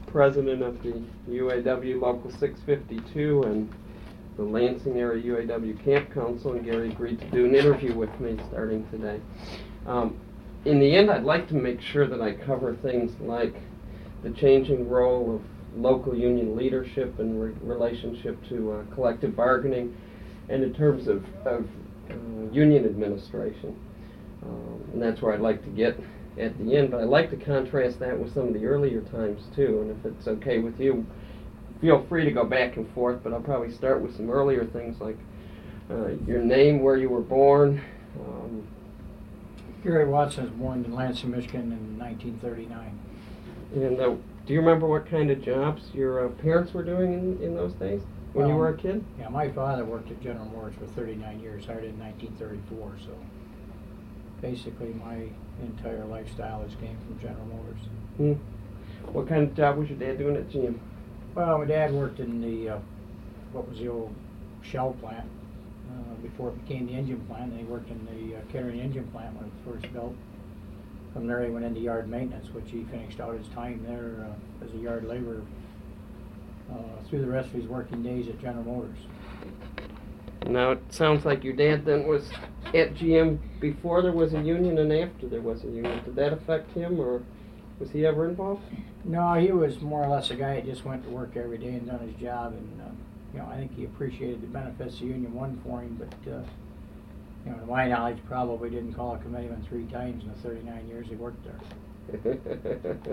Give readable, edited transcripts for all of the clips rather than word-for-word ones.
president of the UAW Local 652 and the Lansing Area UAW Camp Council, and Gary agreed to do an interview with me starting today. In the end, I'd like to make sure that I cover things like the changing role of local union leadership in relationship to collective bargaining, and in terms of union administration. And that's where I'd like to get at the end, but I'd like to contrast that with some of the earlier times too, and if it's okay with you, feel free to go back and forth, but I'll probably start with some earlier things like your name, where you were born. Gary Watson was born in Lansing, Michigan in 1939. And do you remember what kind of jobs your parents were doing in those days when you were a kid? Yeah, my father worked at General Motors for 39 years, started in 1934, so basically my entire lifestyle has came from General Motors. What kind of job was your dad doing at GM? Well, my dad worked in the, what was the old shell plant before it became the engine plant. And he worked in the Kettering engine plant when it was first built. From there he went into yard maintenance, which he finished out his time there as a yard laborer through the rest of his working days at General Motors. Now it sounds like your dad then was at GM before there was a union and after there was a union. Did that affect him, or was he ever involved? No, he was more or less a guy that just went to work every day and done his job, and you know, I think he appreciated the benefits the union won for him, but you know, to my knowledge, probably didn't call a committeeman 3 times in the 39 years he worked there.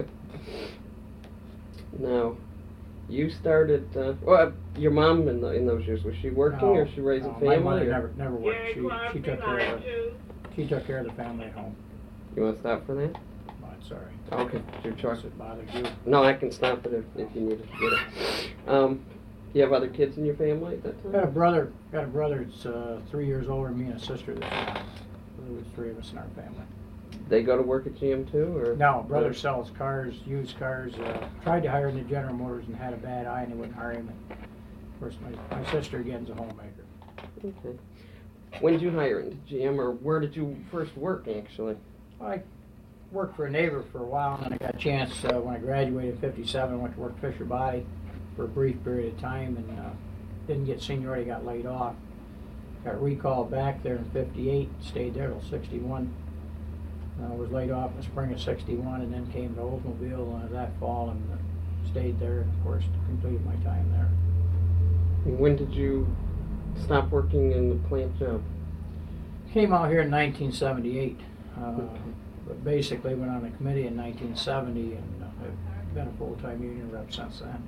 Now, you started, well, your mom in those years, was she working or she raising family? My mother never worked. She took care of the family at home. You want to stop for that? Oh, I'm sorry. Okay, it's your choice. Does it bother you? No, I can stop it if you need to get it. Do you have other kids in your family at that time? Got a brother that's 3 years older than me, and a sister that's there was 3 of us in our family. They go to work at GM too, or? No, brother sells cars, used cars. Tried to hire him at General Motors and had a bad eye, and they wouldn't hire him. And of course, my sister again's a homemaker. Okay. When did you hire into GM, or where did you first work actually? I worked for a neighbor for a while, and then I got a chance when I graduated in '57. I went to work Fisher Body for a brief period of time, and didn't get seniority, got laid off. Got recalled back there in '58, stayed there till '61. Was laid off in the spring of '61, and then came to Oldsmobile that fall, and stayed there, and of course completed my time there. And when did you stop working in the plant job? Came out here in 1978, but basically went on a committee in 1970, and I've been a full-time union rep since then.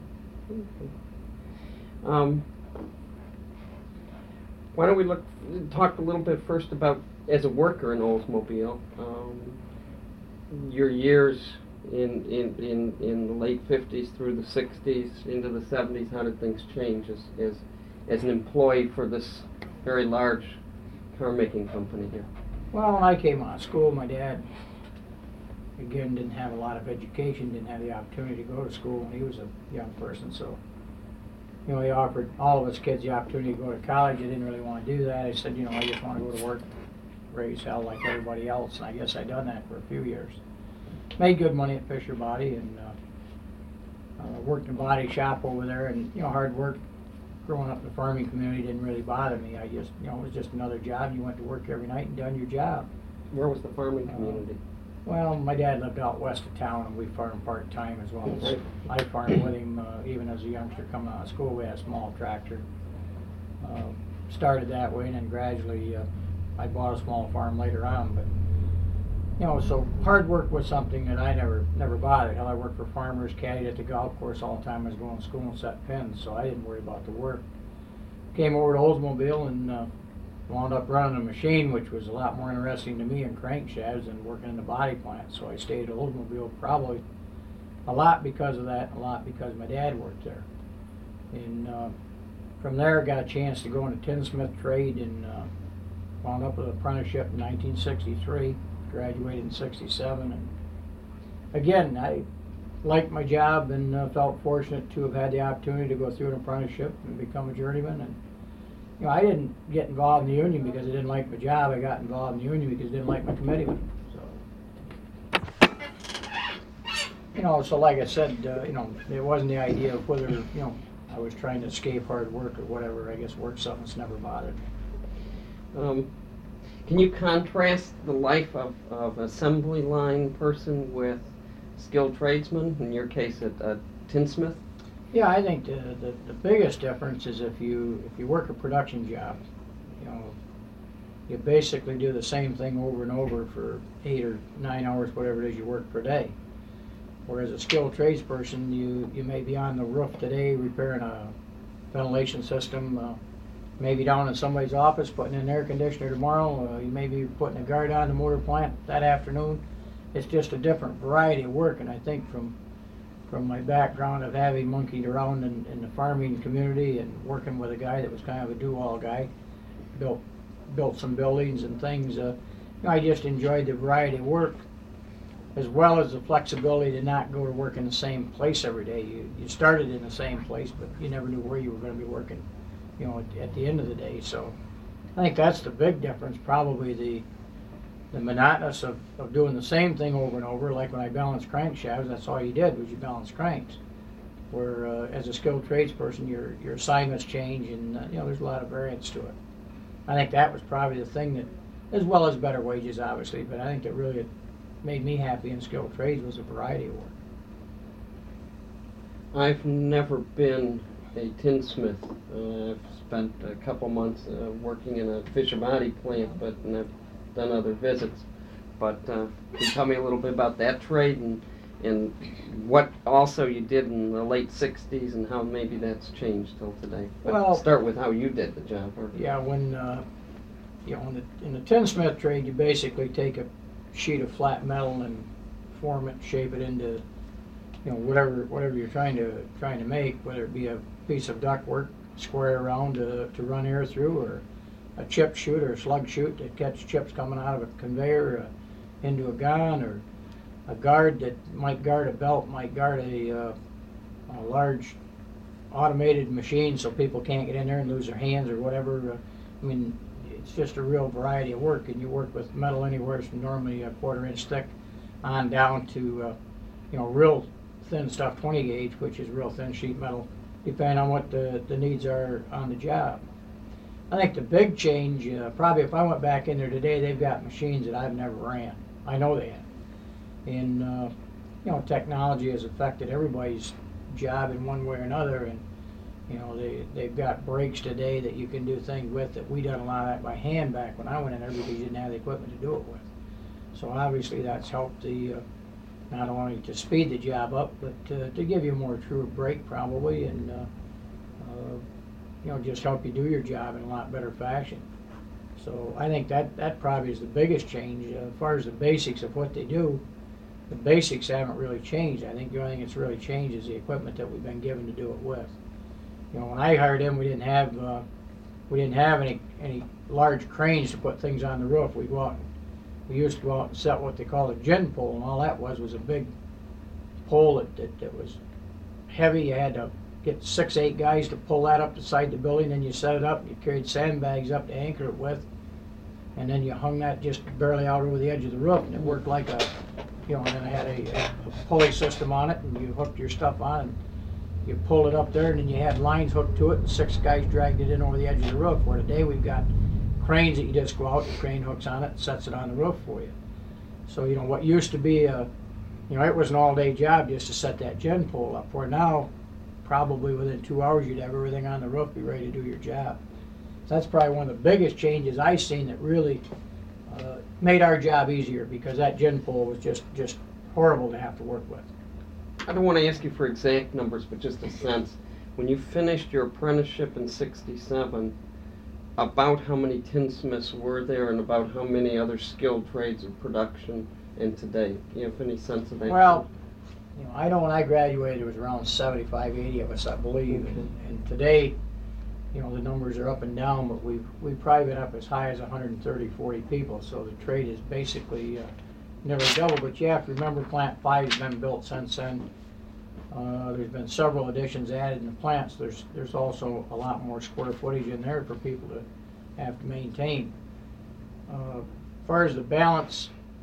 Why don't we talk a little bit first about, as a worker in Oldsmobile, your years in the late 50s through the 60s into the 70s. How did things change as an employee for this very large car making company here? Well, when I came out of school, my dad again didn't have a lot of education, didn't have the opportunity to go to school when he was a young person, so you know, he offered all of us kids the opportunity to go to college. I didn't really want to do that. I said, you know, I just want to go to work, raise hell like everybody else, and I guess I done that for a few years. Made good money at Fisher Body, and worked in a body shop over there, and you know, hard work. Growing up in the farming community didn't really bother me. I just, you know, it was just another job. You went to work every night and done your job. Where was the farming community? Well, my dad lived out west of town, and we farmed part-time as well. So I farmed with him even as a youngster coming out of school. We had a small tractor. Started that way, and then gradually I bought a small farm later on. But you know, so hard work was something that I never bothered. Hell, I worked for farmers, caddied at the golf course all the time. I was going to school and set pins, so I didn't worry about the work. Came over to Oldsmobile and wound up running a machine, which was a lot more interesting to me in crankshafts than working in the body plant. So I stayed at Oldsmobile probably a lot because of that, a lot because my dad worked there. And from there, got a chance to go into tinsmith trade and wound up with an apprenticeship in 1963. Graduated in '67, and again, I liked my job and felt fortunate to have had the opportunity to go through an apprenticeship and become a journeyman. And you know, I didn't get involved in the union because I didn't like my job. I got involved in the union because I didn't like my committeeman. So So like I said, it wasn't the idea of whether, I was trying to escape hard work or whatever. I guess work's something that's never bothered me. Can you contrast the life of assembly line person with skilled tradesman, in your case a tinsmith? Yeah, I think the biggest difference is if you work a production job, you basically do the same thing over and over for 8 or 9 hours, whatever it is you work per day. Whereas a skilled tradesperson, you may be on the roof today repairing a ventilation system, maybe down in somebody's office putting in an air conditioner tomorrow, you may be putting a guard on the motor plant that afternoon. It's just a different variety of work, and I think from my background of having monkeyed around in the farming community and working with a guy that was kind of a do-all guy, built some buildings and things, I just enjoyed the variety of work, as well as the flexibility to not go to work in the same place every day. You started in the same place, but you never knew where you were going to be working, at the end of the day. So I think that's the big difference, probably the monotonous of doing the same thing over and over. Like when I balanced crankshafts, that's all you did was you balanced cranks. Where as a skilled tradesperson, your assignments change, and there's a lot of variance to it. I think that was probably the thing that, as well as better wages, obviously, but I think that really made me happy in skilled trades was a variety of work. I've never been a tinsmith. I've spent a couple months working in a Fisher body plant, and I've done other visits. But can you tell me a little bit about that trade and what also you did in the late 60s and how maybe that's changed till today? But Well, start with how you did the job. Yeah, when in the tinsmith trade, you basically take a sheet of flat metal and form it, shape it into whatever you're trying to make, whether it be a piece of ductwork square around to run air through, or a chip chute or a slug chute to catch chips coming out of a conveyor into a gun, or a guard that might guard a belt, might guard a large automated machine so people can't get in there and lose their hands or whatever. It's just a real variety of work, and you work with metal anywhere from normally a 1/4 inch thick on down to real thin stuff, 20 gauge, which is real thin sheet metal, depending on what the needs are on the job. I think the big change, probably if I went back in there today, they've got machines that I've never ran. I know they have. And technology has affected everybody's job in one way or another, and they've got brakes today that you can do things with that we done a lot of that by hand back when I went in there because you didn't have the equipment to do it with. So obviously that's helped not only to speed the job up, but to give you a more true brake probably, and just help you do your job in a lot better fashion. So I think that probably is the biggest change. As far as the basics of what they do, the basics haven't really changed. I think the only thing that's really changed is the equipment that we've been given to do it with. When I hired him, we didn't have any large cranes to put things on the roof. We used to go out and set what they call a gin pole, and all that was a big pole that was heavy. You had to get 6, 8 guys to pull that up the side of the building, then you set it up, you carried sandbags up to anchor it with, and then you hung that just barely out over the edge of the roof, and it worked like and then it had a pulley system on it, and you hooked your stuff on, and you pulled it up there, and then you had lines hooked to it, and 6 guys dragged it in over the edge of the roof, where today we've got cranes that you just go out, the crane hooks on it, and sets it on the roof for you. So, what used to be it was an all-day job just to set that gin pole up, where now, probably within 2 hours, you'd have everything on the roof, be ready to do your job. So that's probably one of the biggest changes I've seen that really made our job easier, because that gin pole was just horrible to have to work with. I don't want to ask you for exact numbers, but just a sense. When you finished your apprenticeship in '67, about how many tinsmiths were there, and about how many other skilled trades of production in today? Do you have any sense of that? Well, I know when I graduated, there was around 75, 80 of us, I believe, and today, the numbers are up and down, but we've probably been up as high as 130, 40 people, so the trade is basically nearly double. But you have to remember, Plant 5 has been built since then. There's been several additions added in the plants. There's also a lot more square footage in there for people to have to maintain. As far as the balance,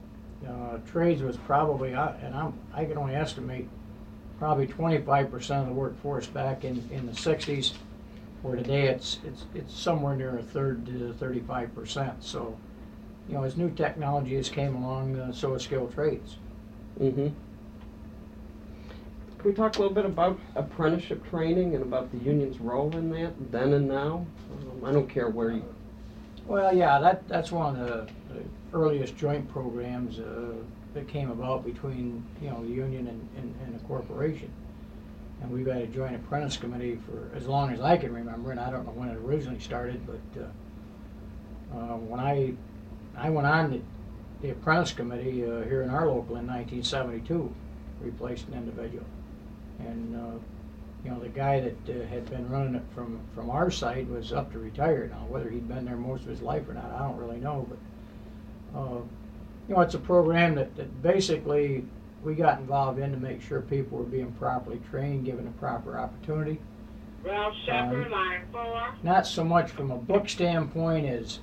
trades was probably, I can only estimate, probably 25% of the workforce back in the 60s, where today it's somewhere near a third to 35%. So, as new technology has came along, so has skilled trades. Mm-hmm. Can we talk a little bit about apprenticeship training and about the union's role in that, then and now? I don't care where you... Well, yeah, that's one of the earliest joint programs that came about between, the union and the corporation. And we've had a joint apprentice committee for as long as I can remember, and I don't know when it originally started, but when I went on the apprentice committee here in our local in 1972, replaced an individual. And the guy that had been running it from our side was up to retire now. Whether he'd been there most of his life or not, I don't really know. But it's a program that basically we got involved in to make sure people were being properly trained, given a proper opportunity. Ralph Shepard, line 4. Not so much from a book standpoint as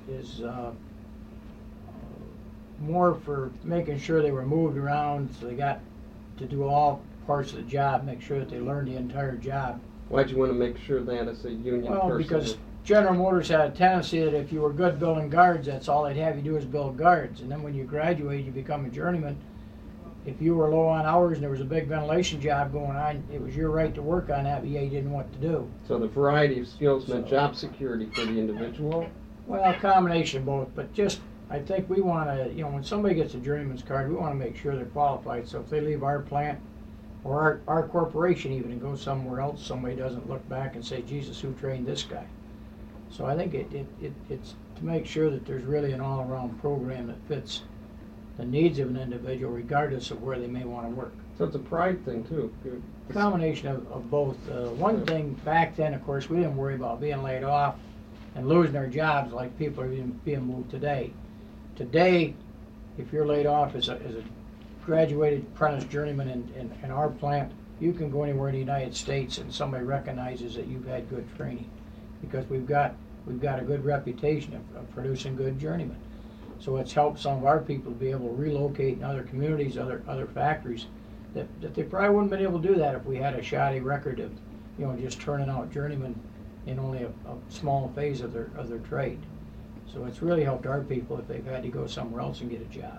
more for making sure they were moved around, so they got to do all parts of the job, make sure that they learned the entire job. Why'd you want to make sure that as a union person? Well, because General Motors had a tendency that if you were good building guards, that's all they'd have you do is build guards. And then when you graduate, you become a journeyman. If you were low on hours and there was a big ventilation job going on, it was your right to work on that, but you didn't know what to do. So the variety of skills meant job security for the individual? Well, a combination of both, but just, I think we want to, when somebody gets a journeyman's card, we want to make sure they're qualified. So if they leave our plant, or our corporation even, and go somewhere else, somebody doesn't look back and say, Jesus, who trained this guy? So I think it's to make sure that there's really an all-around program that fits the needs of an individual, regardless of where they may want to work. So it's a pride thing, too. A combination of both. One thing, back then, of course, we didn't worry about being laid off and losing our jobs like people are being moved today. Today, if you're laid off as a graduated apprentice journeyman in our plant, you can go anywhere in the United States and somebody recognizes that you've had good training, because we've got a good reputation of producing good journeymen. So it's helped some of our people to be able to relocate in other communities, other factories that they probably wouldn't have been able to do that if we had a shoddy record of just turning out journeymen in only a small phase of their trade. So it's really helped our people if they've had to go somewhere else and get a job.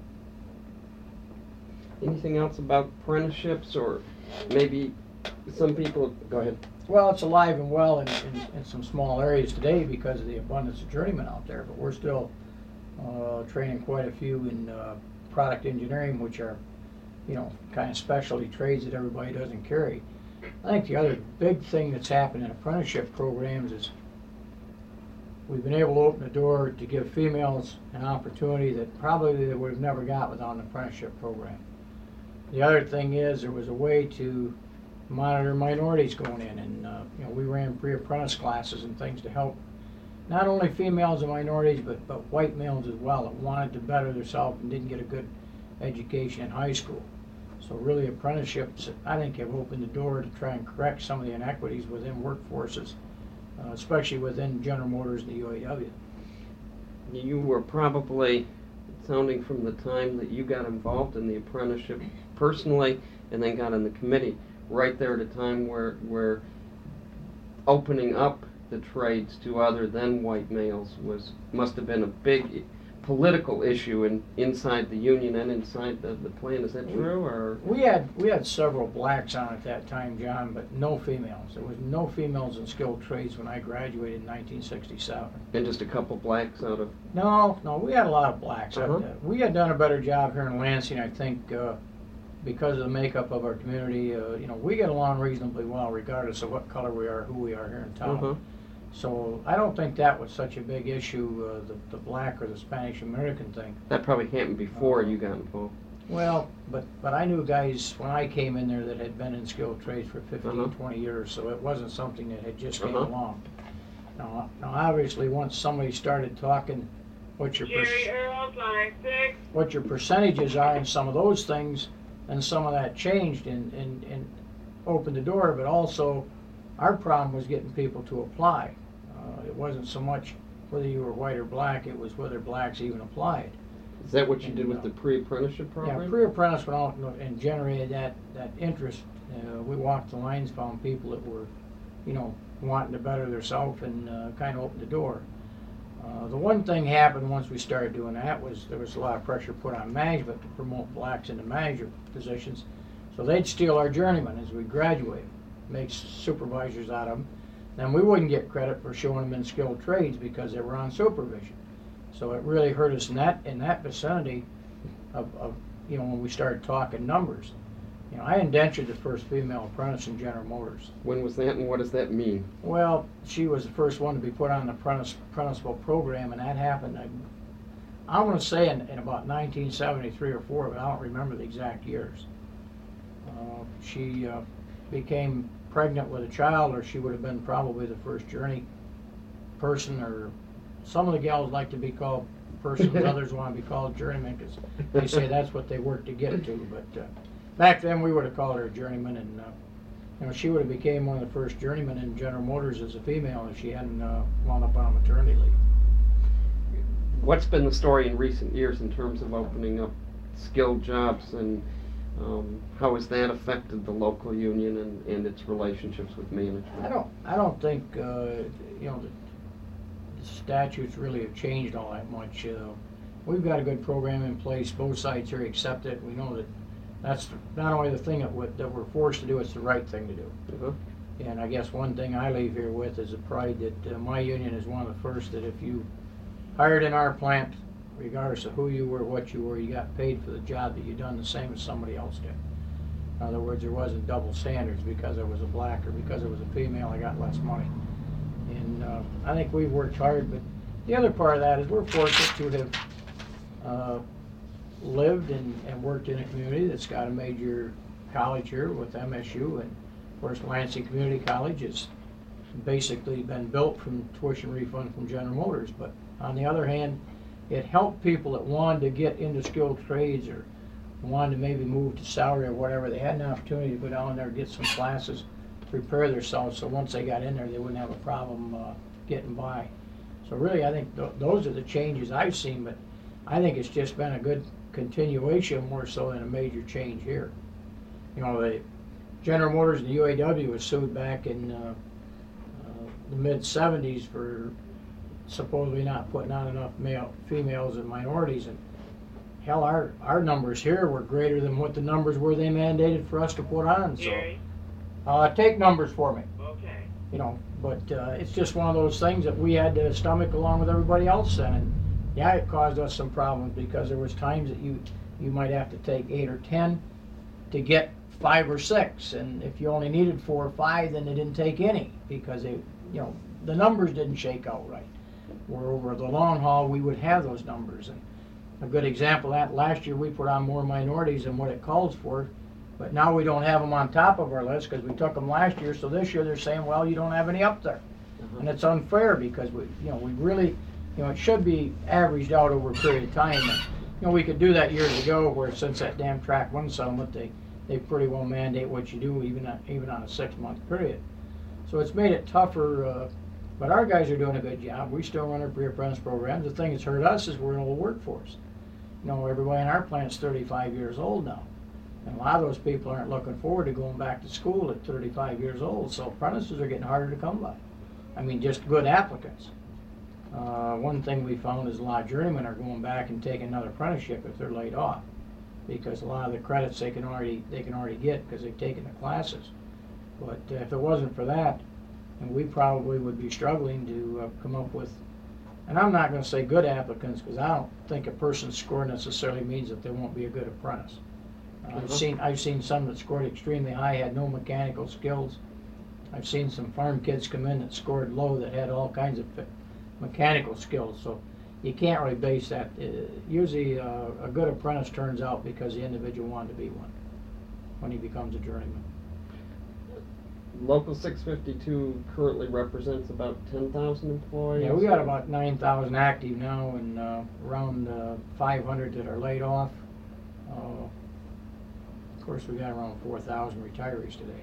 Anything else about apprenticeships, or maybe some people... Go ahead. Well, it's alive and well in some small areas today because of the abundance of journeymen out there, but we're still training quite a few in product engineering, which are, kind of specialty trades that everybody doesn't carry. I think the other big thing that's happened in apprenticeship programs is we've been able to open the door to give females an opportunity that probably they would have never got without an apprenticeship program. The other thing is there was a way to monitor minorities going in, and we ran pre-apprentice classes and things to help not only females and minorities, but white males as well that wanted to better themselves and didn't get a good education in high school. So really apprenticeships, I think, have opened the door to try and correct some of the inequities within workforces, especially within General Motors and the UAW. You were probably, sounding from the time that you got involved in the apprenticeship personally and then got in the committee, right there at a time where opening up the trades to other than white males must have been a big political issue inside the union and inside the plant. Is that true? Or we had several blacks on at that time, John, but no females. There was no females in skilled trades when I graduated in 1967. And just a couple blacks out of... No, we had a lot of blacks. Uh-huh. We had done a better job here in Lansing, I think, because of the makeup of our community. We get along reasonably well regardless of what color we are, who we are here in town. Uh-huh. So I don't think that was such a big issue, the black or the Spanish American thing. That probably happened before you got involved. Well, but I knew guys when I came in there that had been in skilled trades for 15, 20 years, so it wasn't something that had just came along. Now, obviously, once somebody started talking what your Jerry Earls, line 6. what your percentages are and some of those things, and some of that changed and opened the door, but also our problem was getting people to apply. It wasn't so much whether you were white or black, it was whether blacks even applied. Is that what you did with the pre-apprenticeship Yeah, program? pre-apprentice went out and generated that interest. We walked the lines, found people that were, wanting to better themselves, and kind of opened the door. The one thing happened once we started doing that was there was a lot of pressure put on management to promote blacks into manager positions. So they'd steal our journeymen as we graduated, make supervisors out of them. Then we wouldn't get credit for showing them in skilled trades because they were on supervision. So it really hurt us in that vicinity of when we started talking numbers. I indentured the first female apprentice in General Motors. When was that, and what does that mean? Well, she was the first one to be put on the apprenticeable program, and that happened, I want to say in about 1973 or 4, but I don't remember the exact years. She became pregnant with a child, or she would have been probably the first journey person, or some of the gals like to be called persons, others want to be called journeymen because they say that's what they work to get to. But back then we would have called her a journeyman, and she would have became one of the first journeymen in General Motors as a female if she hadn't wound up on maternity leave. What's been the story in recent years in terms of opening up skilled jobs, and how has that affected the local union and its relationships with management? I don't think the statutes really have changed all that much. We've got a good program in place. Both sides here accept it. We know that that's not only the thing that we're forced to do, it's the right thing to do. Uh-huh. And I guess one thing I leave here with is the pride that my union is one of the first that if you hired in our plant, regardless of who you were, what you were, you got paid for the job that you done the same as somebody else did. In other words, there wasn't double standards because I was a black or because I was a female, I got less money. And I think we've worked hard, but the other part of that is we're fortunate to have lived and worked in a community that's got a major college here with MSU, and of course Lansing Community College has basically been built from tuition refund from General Motors. But on the other hand, it helped people that wanted to get into skilled trades or wanted to maybe move to salary or whatever. They had an opportunity to go down there and get some classes, prepare themselves, so once they got in there they wouldn't have a problem getting by. So really I think those are the changes I've seen, but I think it's just been a good continuation more so than a major change here. The General Motors and the UAW was sued back in the mid-70s for supposedly not putting on enough females and minorities, and hell, our numbers here were greater than what the numbers were they mandated for us to put on. So take numbers for me. Okay. But it's just one of those things that we had to stomach along with everybody else then. And yeah, it caused us some problems because there was times that you might have to take 8 or 10 to get 5 or 6, and if you only needed 4 or 5, then they didn't take any because the numbers didn't shake out right. Where over the long haul we would have those numbers. And a good example of that, last year we put on more minorities than what it calls for, but now we don't have them on top of our list because we took them last year. So this year they're saying, well, you don't have any up there. Uh-huh. And it's unfair because we really, it should be averaged out over a period of time. And, we could do that years ago where since that damn track 1 settlement, they pretty well mandate what you do even on a 6-month period. So it's made it tougher, but our guys are doing a good job. We still run our pre-apprentice programs. The thing that's hurt us is we're an old workforce. Everybody in our plant's 35 years old now. And a lot of those people aren't looking forward to going back to school at 35 years old, so apprentices are getting harder to come by. I mean, just good applicants. One thing we found is a lot of journeymen are going back and taking another apprenticeship if they're laid off, because a lot of the credits they can already get because they've taken the classes. But if it wasn't for that, and we probably would be struggling to come up with, and I'm not going to say good applicants because I don't think a person's score necessarily means that they won't be a good apprentice. I've seen some that scored extremely high, had no mechanical skills. I've seen some farm kids come in that scored low that had all kinds of mechanical skills. So you can't really base that. Usually a good apprentice turns out because the individual wanted to be one when he becomes a journeyman. Local 652 currently represents about 10,000 employees. Yeah, we got about 9,000 active now, and around 500 that are laid off. Of course, we got around 4,000 retirees today.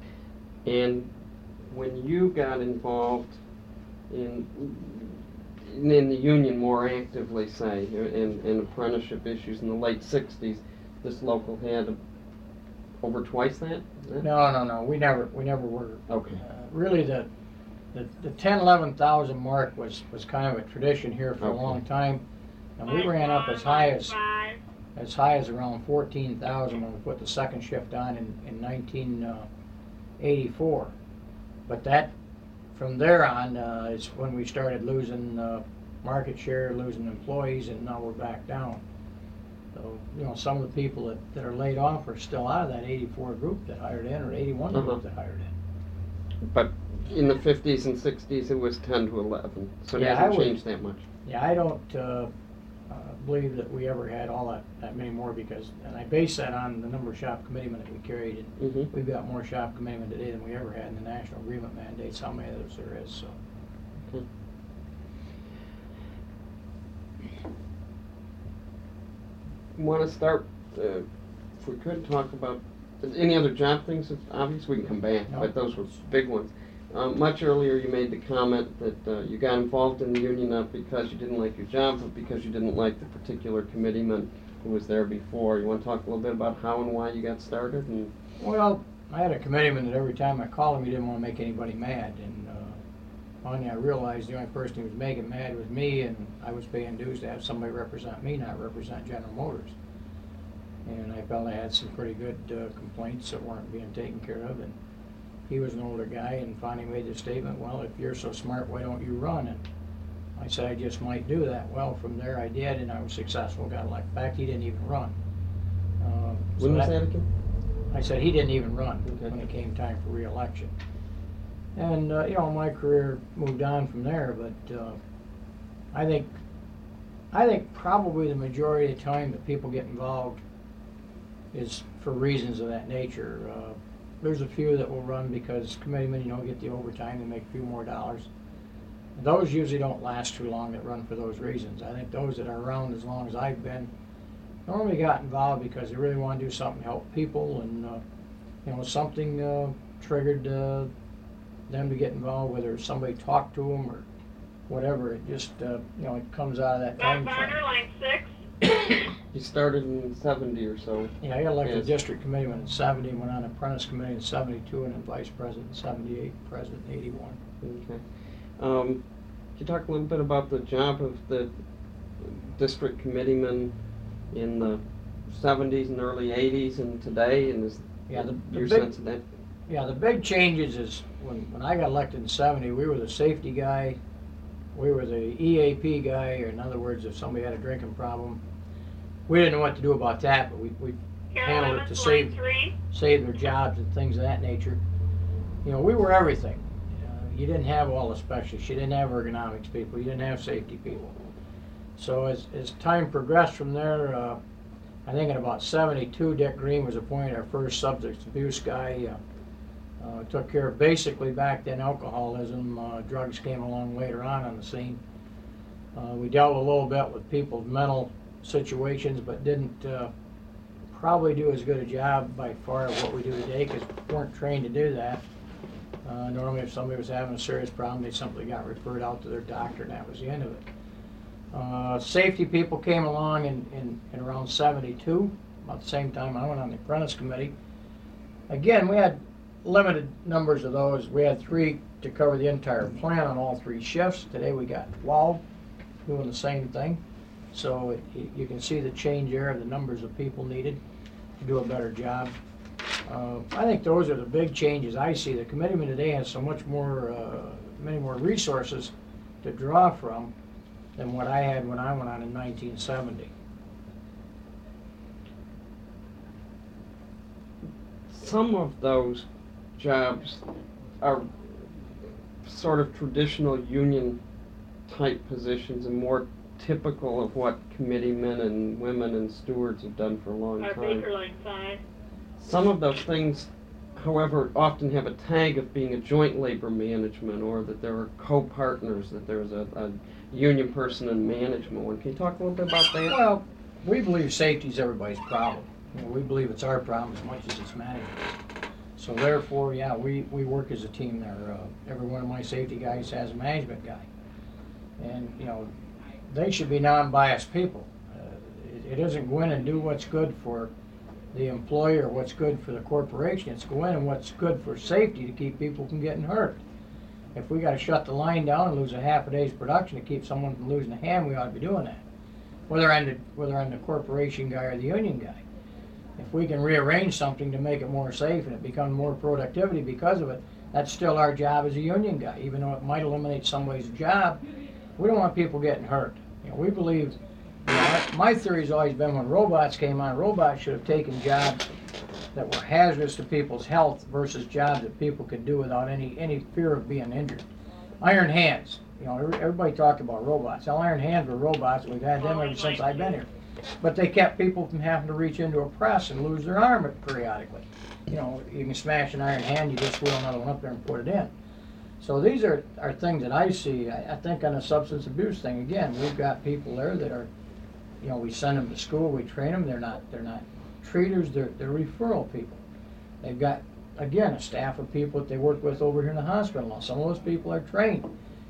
And when you got involved in in the union more actively, say, in apprenticeship issues in the late 60s, this local had over twice that? Is that? No, we never were. Okay. Really, the 10, 11,000 mark was kind of a tradition here for a Okay. long time, and we line ran up 4, as high line as 5. around 14,000 when we put the second shift on in 1984. But that, from there on, is when we started losing market share, losing employees, and now we're back down. So, you know, some of the people that are laid off are still out of that 84 group that hired in, or 81 Uh-huh. group that hired in. But in the 50s and 60s, it was 10 to 11, so it Yeah, hasn't I would- changed that much. Yeah, I don't believe that we ever had all that many more, because, and I base that on the number of shop committeemen that we carried, and Mm-hmm. we've got more shop committeemen today than we ever had in the national agreement mandates, how many others there is, so. Want to start, if we could, talk about any other job things? It's obvious we can come back, No. but those were big ones. Much earlier, you made the comment that you got involved in the union not because you didn't like your job, but because you didn't like the particular committeeman who was there before. You want to talk a little bit about how and why you got started? And Well, I had a committeeman that every time I called him, he didn't want to make anybody mad, and finally I realized the only person he was making mad was me, and I was paying dues to have somebody represent me, not represent General Motors. And I felt I had some pretty good complaints that weren't being taken care of, and he was an older guy, and finally made the statement, well, if you're so smart, why don't you run? And I said I just might do that. Well, from there I did, and I was successful, got elected. In fact, he didn't even run. So when was that again? I said he didn't even run Okay. when it came time for re-election. And, you know, my career moved on from there, but I think probably the majority of the time that people get involved is for reasons of that nature. There's a few that will run because committeemen, you know, get the overtime, they make a few more dollars. And those usually don't last too long that run for those reasons. I think those that are around as long as I've been normally got involved because they really want to do something to help people, and you know, something triggered them to get involved, whether somebody talked to them or whatever. It just you know, it comes out of that time Bob Barner, frame. line 6. You started in 70 or so. Yeah, I got elected Yes. district committeeman in 70, went on apprentice committee in 72, and then vice president in 78, president in 81. Okay. Can you talk a little bit about the job of the district committeeman in the 70s and early 80s and today, and Yeah, the your big- sense of that? Yeah, the big changes is when I got elected in 70, we were the safety guy, we were the EAP guy, or in other words, if somebody had a drinking problem, we didn't know what to do about that, but we Carol handled it to Evans, line save 3. their jobs and things of that nature. You know, we were everything. You didn't have all the specialists, you didn't have ergonomics people, you didn't have safety people. So as time progressed from there, I think in about 72, Dick Green was appointed our first substance abuse guy. Took care of basically back then alcoholism. Drugs came along later on the scene. We dealt a little bit with people's mental situations, but didn't probably do as good a job by far of what we do today, because we weren't trained to do that. Normally if somebody was having a serious problem, they simply got referred out to their doctor, and that was the end of it. Safety people came along in around 72, about the same time I went on the apprentice committee. Again, we had limited numbers of those. We had 3 to cover the entire plant on all 3 shifts. Today we got 12 doing the same thing. So you can see the change there of the numbers of people needed to do a better job. I think those are the big changes I see. The committeeman today has so much more, many more resources to draw from than what I had when I went on in 1970. Some of those jobs are sort of traditional union type positions and more typical of what committeemen and women and stewards have done for a long Art time. Baker, line 5. Some of those things, however, often have a tag of being a joint labor management, or that there are co-partners, that there's a union person in management. One. Can you talk a little bit about that? Well, we believe safety is everybody's problem. You know, we believe it's our problem as much as it's management's. So therefore, yeah, we work as a team there. Every one of my safety guys has a management guy. And, they should be non-biased people. It isn't go in and do what's good for the employer or what's good for the corporation. It's go in and what's good for safety to keep people from getting hurt. If we got to shut the line down and lose a half a day's production to keep someone from losing a hand, we ought to be doing that. Whether I'm the corporation guy or the union guy. If we can rearrange something to make it more safe and it becomes more productivity because of it, that's still our job as a union guy. Even though it might eliminate somebody's job, we don't want people getting hurt. We believe, my theory's always been when robots came on, robots should have taken jobs that were hazardous to people's health versus jobs that people could do without any fear of being injured. Iron hands. Everybody talked about robots. Well, iron hands were robots, and we've had them ever since I've been here. But they kept people from having to reach into a press and lose their arm periodically. You can smash an iron hand, you just wheel another one up there and put it in. So these are things that I see. I think on the substance abuse thing, again, we've got people there that are, we send them to school, we train them. They're not treaters, they're referral people. They've got, again, a staff of people that they work with over here in the hospital. Now, some of those people are trained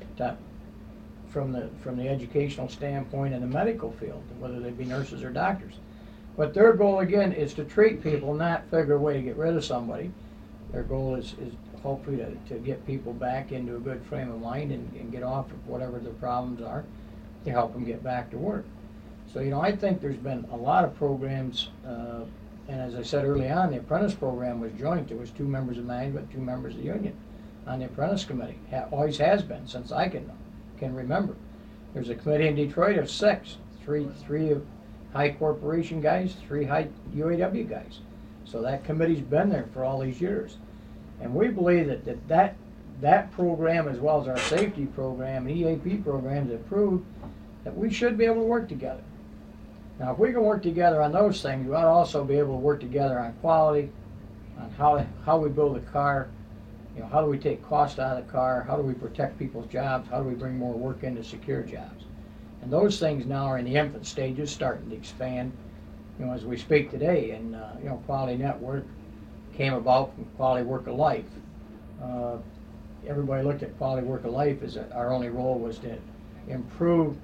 from the educational standpoint in the medical field, whether they be nurses or doctors. But their goal, again, is to treat people, not figure a way to get rid of somebody. Their goal is hopefully to get people back into a good frame of mind and get off of whatever their problems are to help them get back to work. So, I think there's been a lot of programs, and as I said early on, the apprentice program was joint. There was 2 members of management, 2 members of the union on the apprentice committee. Always has been since I can remember. There's a committee in Detroit of 6, three of high corporation guys, 3 high UAW guys. So that committee's been there for all these years. And we believe that program, as well as our safety program, EAP programs, have proved that we should be able to work together. Now, if we can work together on those things, we ought to also be able to work together on quality, on how we build a car, how do we take cost out of the car, how do we protect people's jobs, how do we bring more work into secure jobs. And those things now are in the infant stages, starting to expand, as we speak today. And, Quality Network came about from Quality Work of Life. Everybody looked at Quality Work of Life as our only role was to improve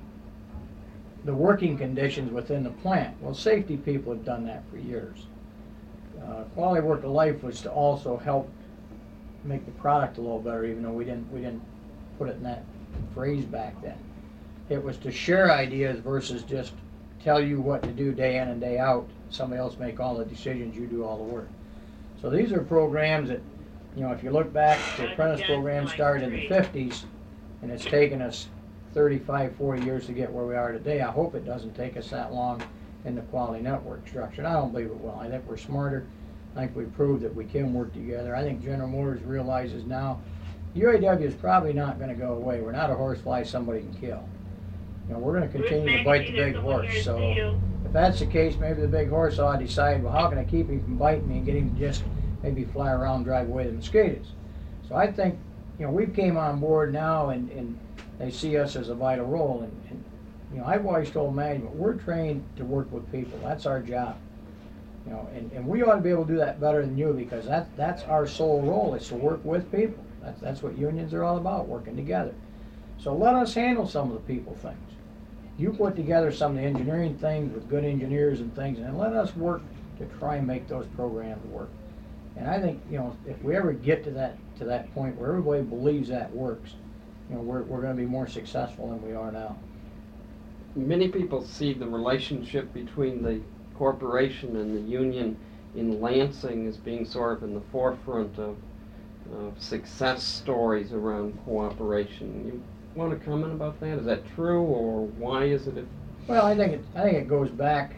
the working conditions within the plant. Well, safety people have done that for years. Quality Work of Life was to also help make the product a little better, even though we didn't put it in that phrase back then. It was to share ideas versus just tell you what to do day in and day out. Somebody else make all the decisions, you do all the work. So these are programs that, if you look back, the apprentice program started in the 50s, and it's taken us 35, 40 years to get where we are today. I hope it doesn't take us that long in the Quality Network structure. And I don't believe it will. I think we're smarter. I think we proved that we can work together. I think General Motors realizes now UAW is probably not going to go away. We're not a horsefly somebody can kill. We're going to continue to bite the big horse. So if that's the case, maybe the big horse ought to decide, well, how can I keep him from biting me and get him to just maybe fly around and drive away the mosquitoes? So I think, we've came on board now and they see us as a vital role. And I've always told management, we're trained to work with people. That's our job. And we ought to be able to do that better than you, because that's our sole role, is to work with people. That's what unions are all about, working together. So let us handle some of the people things. You put together some of the engineering things with good engineers and things, and let us work to try and make those programs work. And I think, if we ever get to that point where everybody believes that works, we're going to be more successful than we are now. Many people see the relationship between the corporation and the union in Lansing as being sort of in the forefront of success stories around cooperation. You want to comment about that? Is that true, or why is it? Well, I think it goes back.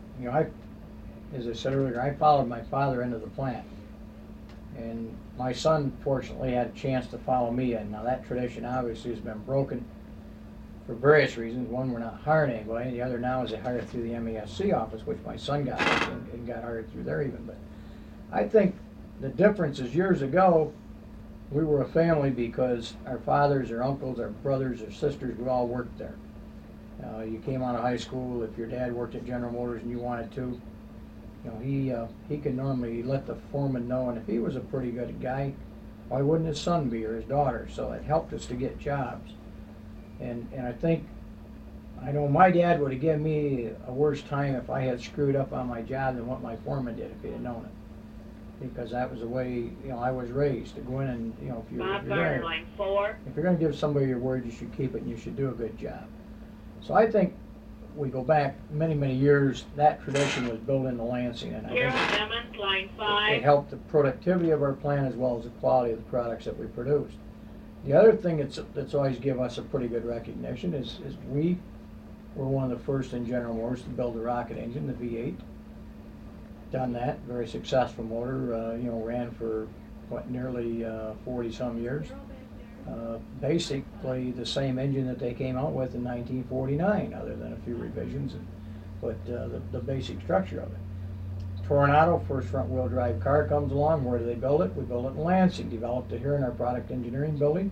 As I said earlier, I followed my father into the plant, and my son fortunately had a chance to follow me in. Now that tradition obviously has been broken for various reasons. One, we're not hiring anybody. The other now is they hire through the MESC office, which my son got and got hired through there even. But I think the difference is years ago, we were a family because our fathers, our uncles, our brothers, our sisters, we all worked there. You came out of high school, if your dad worked at General Motors and you wanted to, he could normally let the foreman know, and if he was a pretty good guy, why wouldn't his son be, or his daughter? So it helped us to get jobs. And I know my dad would have given me a worse time if I had screwed up on my job than what my foreman did if he had known it. Because that was the way, I was raised, to go in and, if Mount you're Vernon, gonna, line 4. if you're gonna give somebody your word, you should keep it and you should do a good job. So I think we go back many, many years, that tradition was built into Lansing, and I Carol think Emmons, line it 5. helped the productivity of our plant as well as the quality of the products that we produced. The other thing that's always given us a pretty good recognition is we were one of the first in General Motors to build a rocket engine, the V8. Done that, very successful motor, ran for nearly 40 some years. Basically the same engine that they came out with in 1949, other than a few revisions, but the basic structure of it. Tornado, first front wheel drive car, comes along. Where do they build it? We build it in Lansing, developed it here in our product engineering building.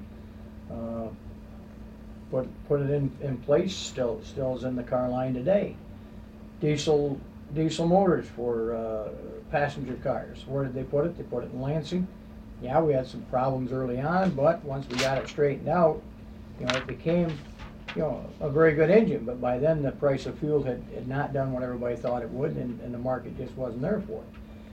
Put it in place, still is in the car line today. Diesel motors for passenger cars. Where did they put it? They put it in Lansing. Yeah, we had some problems early on, but once we got it straightened out, it became, a very good engine. But by then the price of fuel had not done what everybody thought it would, and the market just wasn't there for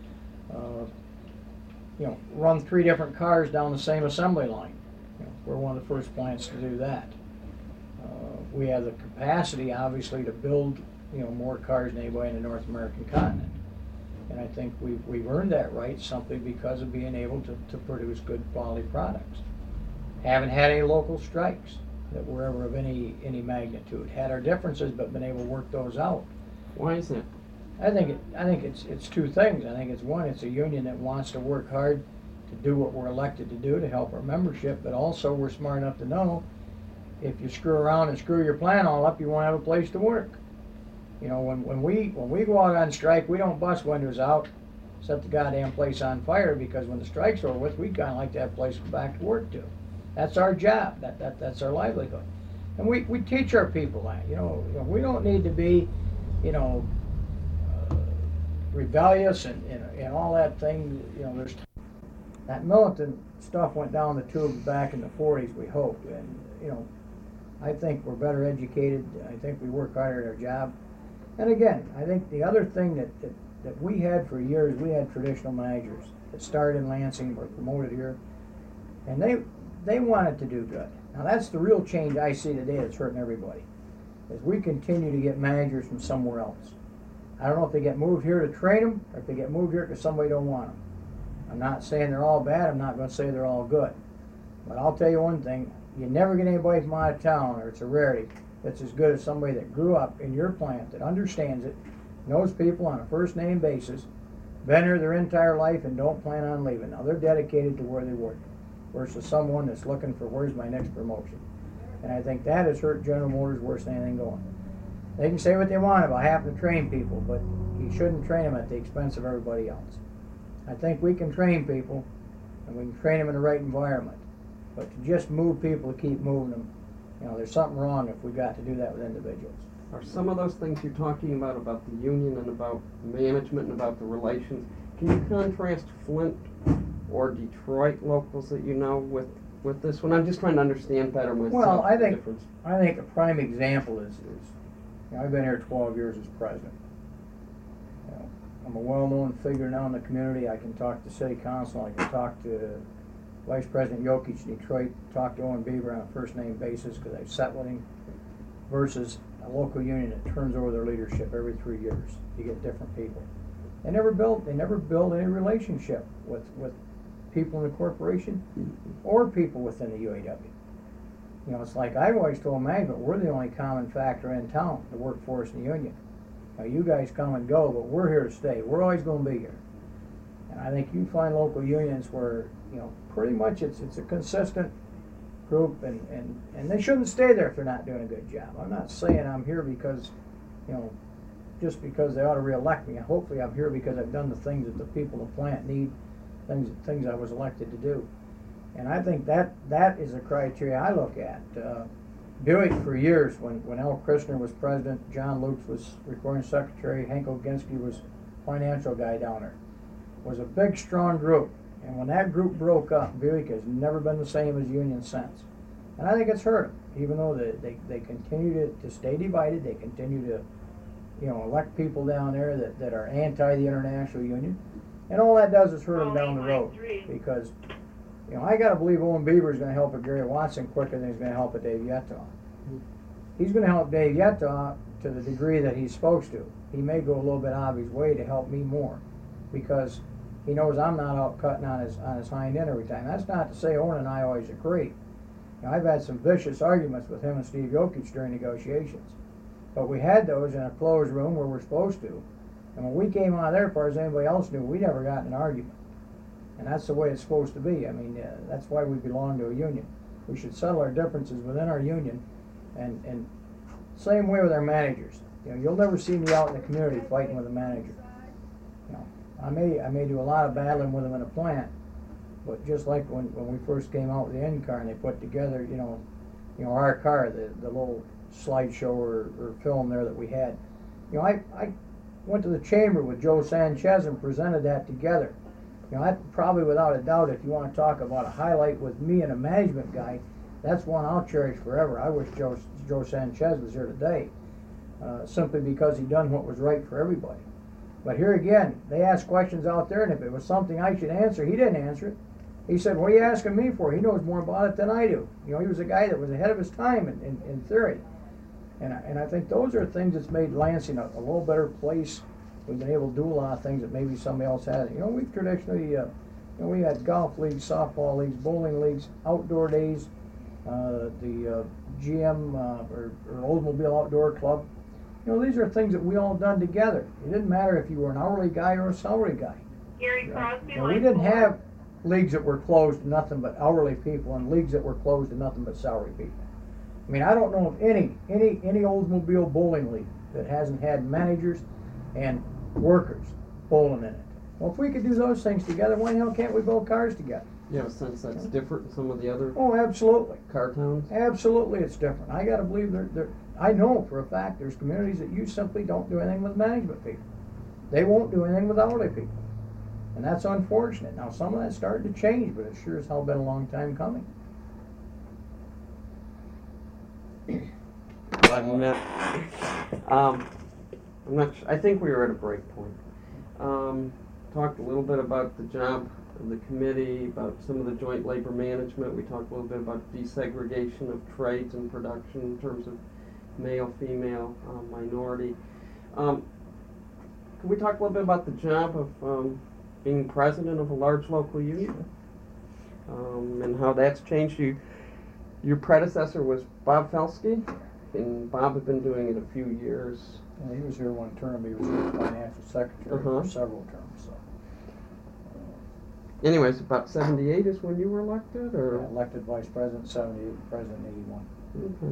it. Run 3 different cars down the same assembly line. We're one of the first plants to do that. We have the capacity, obviously, to build, more cars than anybody in the North American continent. And I think we've earned that right simply because of being able to produce good quality products. Haven't had any local strikes that were ever of any magnitude. Had our differences, but been able to work those out. Why is that? I think it's 2 things. I think it's one, it's a union that wants to work hard to do what we're elected to do to help our membership, but also we're smart enough to know if you screw around and screw your plan all up, you won't have a place to work. When we go out on strike, we don't bust windows out, set the goddamn place on fire, because when the strike's over with, we kind of like to have a place to go back to work to. That's our job. That's our livelihood. And we teach our people that. We don't need to be, rebellious and all that thing. There's that militant stuff went down the tubes back in the 40s, we hope. And, I think we're better educated. I think we work harder at our job. And again, I think the other thing that we had for years, we had traditional managers that started in Lansing, were promoted here, and they wanted to do good. Now that's the real change I see today that's hurting everybody, is we continue to get managers from somewhere else. I don't know if they get moved here to train them, or if they get moved here because somebody don't want them. I'm not saying they're all bad, I'm not going to say they're all good. But I'll tell you one thing, you never get anybody from out of town, or it's a rarity, that's as good as somebody that grew up in your plant, that understands it, knows people on a first name basis, been here their entire life and don't plan on leaving. Now they're dedicated to where they work, versus someone that's looking for where's my next promotion. And I think that has hurt General Motors worse than anything going. They can say what they want about having to train people, but you shouldn't train them at the expense of everybody else. I think we can train people, and we can train them in the right environment. But to just move people to keep moving them, there's something wrong if we got to do that with individuals. Are some of those things you're talking about the union and about management and about the relations, can you contrast Flint or Detroit locals that with this one? I'm just trying to understand better myself. Well, I the think difference. a prime example is I've been here 12 years as president. I'm a well-known figure now in the community. I can talk to city council, I can talk to Vice President Jokic in Detroit, talk to Owen Beaver on a first name basis because I've sat with him, versus a local union that turns over their leadership every 3 years. You get different people. They never build any relationship with people in the corporation or people within the UAW. It's like I've always told management, we're the only common factor in town, the workforce and the union. Now you guys come and go, but we're here to stay. We're always going to be here. And I think you find local unions where, pretty much it's a consistent group, and they shouldn't stay there if they're not doing a good job. I'm not saying I'm here because, just because they ought to re-elect me. Hopefully I'm here because I've done the things that the people of the plant need, things I was elected to do. And I think that is a criteria I look at. Buick for years, when Al Christner was president, John Lukes was recording secretary, Hank Oginski was financial guy down there, was a big, strong group. And when that group broke up, Buick has never been the same as Union since. And I think it's hurt them, even though they continue to stay divided, they continue to, elect people down there that are anti the international union. And all that does is hurt them down the road. Because, I got to believe Owen Beaver is going to help a Gary Watson quicker than he's going to help a Dave Yetta. He's going to help Dave Yetta to the degree that he's supposed to. He may go a little bit out of his way to help me more, because he knows I'm not out cutting on his hind end every time. That's not to say Owen and I always agree. I've had some vicious arguments with him and Steve Jokic during negotiations, but we had those in a closed room where we're supposed to. And when we came out of there, as far as anybody else knew, we never got in an argument. And that's the way it's supposed to be. I mean, that's why we belong to a union. We should settle our differences within our union, and same way with our managers. You'll never see me out in the community fighting with a manager. I may do a lot of battling with them in a plant, but just like when we first came out with the N car and they put together, our car, the little slideshow or film there that we had. I went to the chamber with Joe Sanchez and presented that together. I probably, without a doubt, if you want to talk about a highlight with me and a management guy, that's one I'll cherish forever. I wish Joe Sanchez was here today, simply because he done what was right for everybody. But here again, they asked questions out there, and if it was something I should answer, he didn't answer it. He said, "What are you asking me for? He knows more about it than I do." He was a guy that was ahead of his time in theory. And I think those are things that's made Lansing a little better place. We've been able to do a lot of things that maybe somebody else hasn't. We've traditionally, we had golf leagues, softball leagues, bowling leagues, outdoor days, the GM or Oldsmobile Outdoor Club. These are things that we all done together. It didn't matter if you were an hourly guy or a salary guy. Gary Crosby, we didn't have leagues that were closed to nothing but hourly people and leagues that were closed to nothing but salary people. I mean, I don't know of any Oldsmobile bowling league that hasn't had managers and workers bowling in it. Well, if we could do those things together, why the hell can't we build cars together? You have a sense that's different in some of the other absolutely. car towns? Absolutely, it's different. I got to believe I know for a fact there's communities that you simply don't do anything with management people. They won't do anything with hourly people. And that's unfortunate. Now, some of that's starting to change, but it sure as hell been a long time coming. I'm not sure. I think we were at a break point. Talked a little bit about the job of the committee, about some of the joint labor management. We talked a little bit about desegregation of trades and production in terms of male, female, minority. Can we talk a little bit about the job of being president of a large local union, and how that's changed? Your predecessor was Bob Felsky, and Bob had been doing it a few years. Yeah, he was here one term. He was here financial secretary for several terms. So. Anyways, about 78 is when you were elected, or elected vice president 78, president 81. Okay.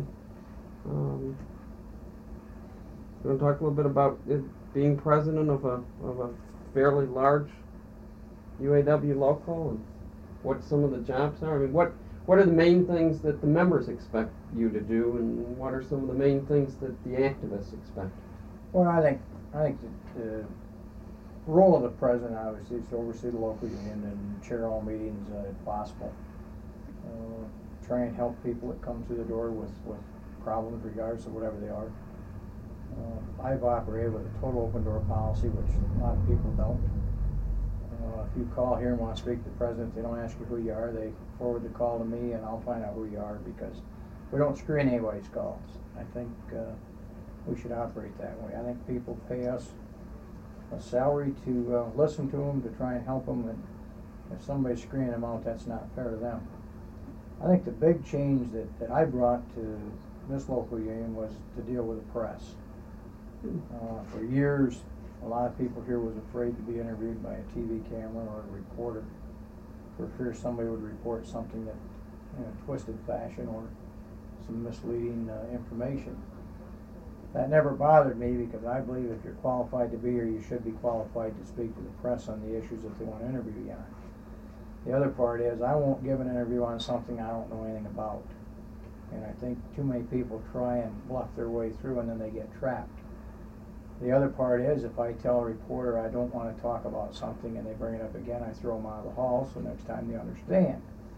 You want to talk a little bit about being president of a fairly large UAW local, and what some of the jobs are? I mean, what are the main things that the members expect you to do, and what are some of the main things that the activists expect? Well, I think the role of the president obviously is to oversee the local union and chair all meetings if possible. Try and help people that come through the door with problems, regardless of whatever they are. I've operated with a total open door policy, which a lot of people don't. If you call here and want to speak to the president, they don't ask you who you are. They forward the call to me, and I'll find out who you are, because we don't screen anybody's calls. I think we should operate that way. I think people pay us a salary to listen to them, to try and help them, and if somebody's screening them out, that's not fair to them. I think the big change that I brought to this local union was to deal with the press. For years, a lot of people here was afraid to be interviewed by a TV camera or a reporter, for fear somebody would report something that, in a twisted fashion or some misleading information. That never bothered me, because I believe if you're qualified to be here, you should be qualified to speak to the press on the issues that they want to interview you on. The other part is, I won't give an interview on something I don't know anything about. And I think too many people try and bluff their way through, and then they get trapped. The other part is, if I tell a reporter I don't want to talk about something and they bring it up again, I throw them out of the hall, so next time they understand.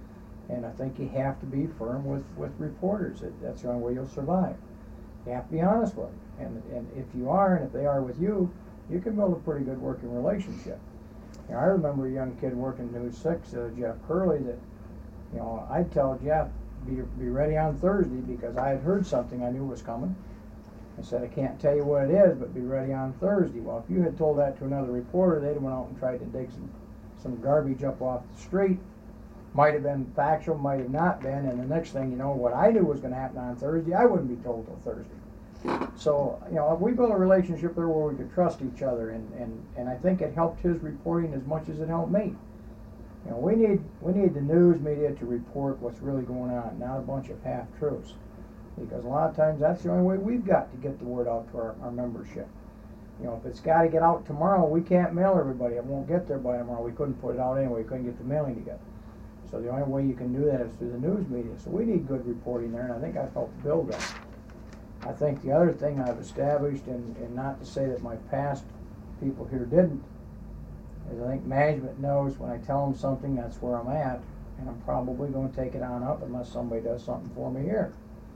And I think you have to be firm with reporters. That's the only way you'll survive. You have to be honest with them. And if you are, and if they are with you, you can build a pretty good working relationship. You know, I remember a young kid working News 6, Jeff Curley, that, you know, I'd tell Jeff, be ready on Thursday, because I had heard something I knew was coming. I said, I can't tell you what it is, but be ready on Thursday. Well, if you had told that to another reporter, they'd have went out and tried to dig some garbage up off the street. Might have been factual, might have not been, and the next thing you know, what I knew was going to happen on Thursday, I wouldn't be told till Thursday. So, you know, we built a relationship there where we could trust each other, and I think it helped his reporting as much as it helped me. You know, we need the news media to report what's really going on, not a bunch of half-truths. Because a lot of times that's the only way we've got to get the word out to our membership. You know, if it's got to get out tomorrow, we can't mail everybody. It won't get there by tomorrow. We couldn't put it out anyway. We couldn't get the mailing together. So the only way you can do that is through the news media. So we need good reporting there, and I think I've helped build that. I think the other thing I've established, and not to say that my past people here didn't, is I think management knows when I tell them something, that's where I'm at, and I'm probably going to take it on up unless somebody does something for me here.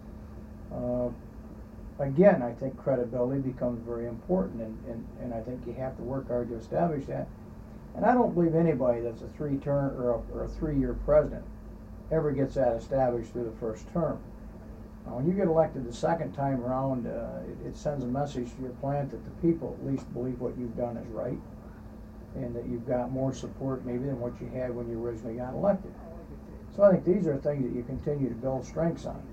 Again, I think credibility becomes very important, and I think you have to work hard to establish that. And I don't believe anybody that's a three-term or a three-year president ever gets that established through the first term. Now, when you get elected the second time around, it sends a message to your plant that the people at least believe what you've done is right, and that you've got more support maybe than what you had when you originally got elected. So I think these are things that you continue to build strengths on.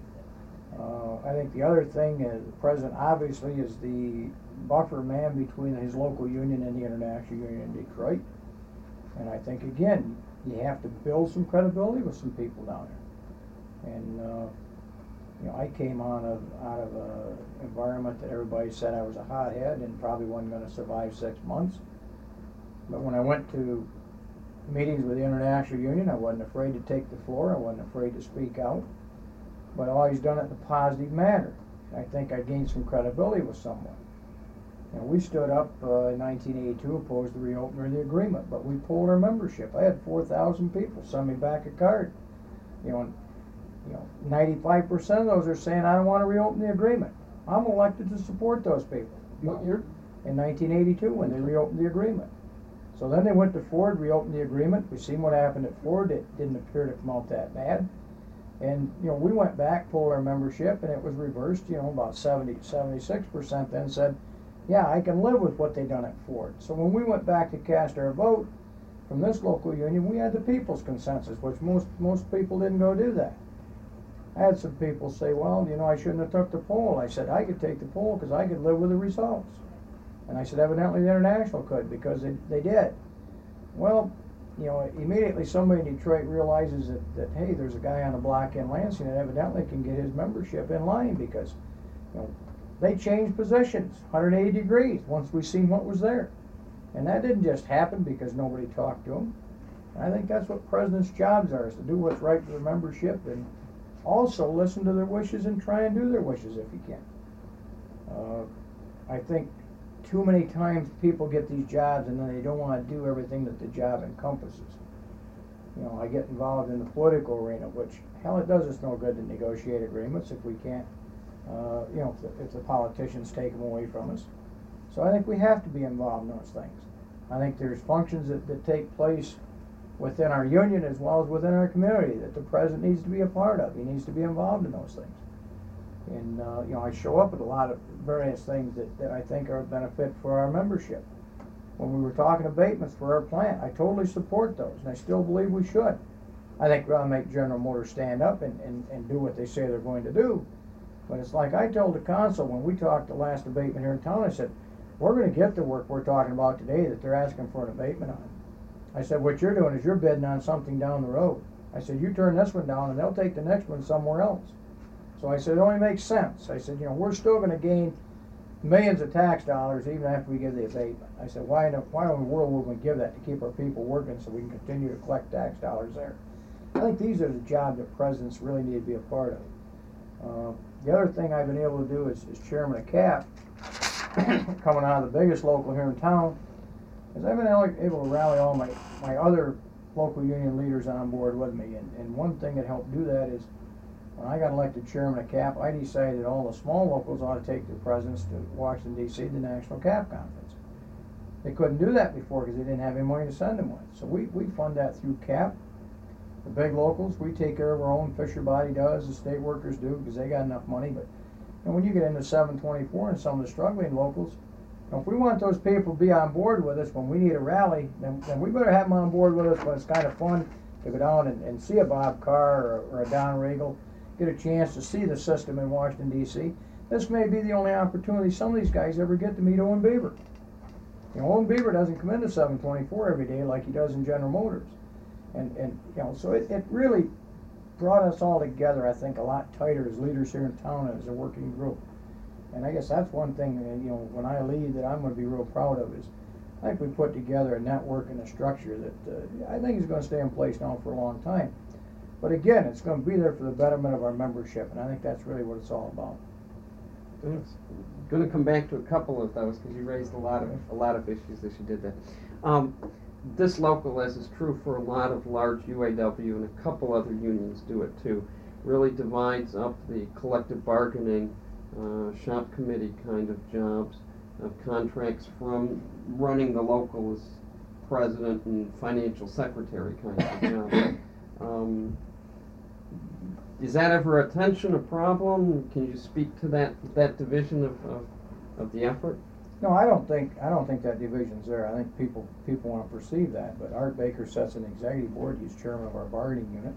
I think the other thing is the president obviously is the buffer man between his local union and the international union in Detroit. And I think, again, you have to build some credibility with some people down there. And, you know, I came out of an environment that everybody said I was a hothead and probably wasn't going to survive 6 months. But when I went to meetings with the international union, I wasn't afraid to take the floor. I wasn't afraid to speak out. But I've always done it in a positive manner. I think I gained some credibility with someone. And we stood up in 1982, opposed the reopening of the agreement, but we pulled our membership. I had 4,000 people send me back a card. You know, 95% of those are saying I don't want to reopen the agreement. I'm elected to support those people. What year? In 1982, when they reopened the agreement. So then they went to Ford, reopened the agreement. We've seen what happened at Ford. It didn't appear to come out that bad. And, you know, we went back, pulled our membership, and it was reversed. You know, about 76% then said, yeah, I can live with what they done at Ford. So when we went back to cast our vote from this local union, we had the people's consensus, which most people didn't go do that. I had some people say, well, you know, I shouldn't have took the poll. I said, I could take the poll because I could live with the results. And I said, evidently the International could, because they did. Well, you know, immediately somebody in Detroit realizes that hey, there's a guy on the block in Lansing that evidently can get his membership in line, because, you know, they changed positions 180 degrees once we seen what was there. And that didn't just happen because nobody talked to them. And I think that's what presidents' jobs are, is to do what's right for the membership and also listen to their wishes and try and do their wishes if you can. I think too many times people get these jobs and then they don't want to do everything that the job encompasses. You know, I get involved in the political arena, which, hell, it does us no good to negotiate agreements if we can't, you know, if the politicians take them away from us. So I think we have to be involved in those things. I think there's functions that take place within our union as well as within our community that the president needs to be a part of. He needs to be involved in those things. And, you know, I show up at a lot of various things that I think are a benefit for our membership. When we were talking abatements for our plant, I totally support those, and I still believe we should. I think we ought to make General Motors stand up and do what they say they're going to do. But it's like I told the council when we talked the last abatement here in town, I said, we're going to get the work we're talking about today that they're asking for an abatement on. I said, what you're doing is you're bidding on something down the road. I said, you turn this one down and they'll take the next one somewhere else. So I said, it only makes sense. I said, you know, we're still going to gain millions of tax dollars even after we give the abatement. I said, why in the world would we give that to keep our people working so we can continue to collect tax dollars there? I think these are the jobs that presidents really need to be a part of. The other thing I've been able to do as chairman of CAP, coming out of the biggest local here in town, is I've been able to rally all my other local union leaders on board with me. And one thing that helped do that is when I got elected chairman of CAP, I decided all the small locals ought to take their presidents to Washington, D.C., the National CAP Conference. They couldn't do that before because they didn't have any money to send them with. So we fund that through CAP. The big locals, we take care of our own. Fisher Body does, the state workers do, because they got enough money. But and when you get into 724 and some of the struggling locals, if we want those people to be on board with us when we need a rally, then we better have them on board with us when it's kind of fun to go down and see a Bob Carr or a Don Regal, get a chance to see the system in Washington, D.C. This may be the only opportunity some of these guys ever get to meet Owen Beaver. You know, Owen Beaver doesn't come into 724 every day like he does in General Motors. And you know, so it really brought us all together, I think, a lot tighter as leaders here in town and as a working group. And I guess that's one thing, you know, when I lead that I'm going to be real proud of is I think we put together a network and a structure that I think is going to stay in place now for a long time. But again, it's going to be there for the betterment of our membership, and I think that's really what it's all about. I'm going to come back to a couple of those because you raised a lot of issues as you did that. This local, as is true for a lot of large UAW and a couple other unions do it too, really divides up the collective bargaining, shop committee kind of jobs, contracts from running the local as president and financial secretary kind of job. Is that ever a tension, a problem? Can you speak to that division of the effort? No, I don't think that division's there. I think people want to perceive that. But Art Baker sets an executive board. He's chairman of our bargaining unit.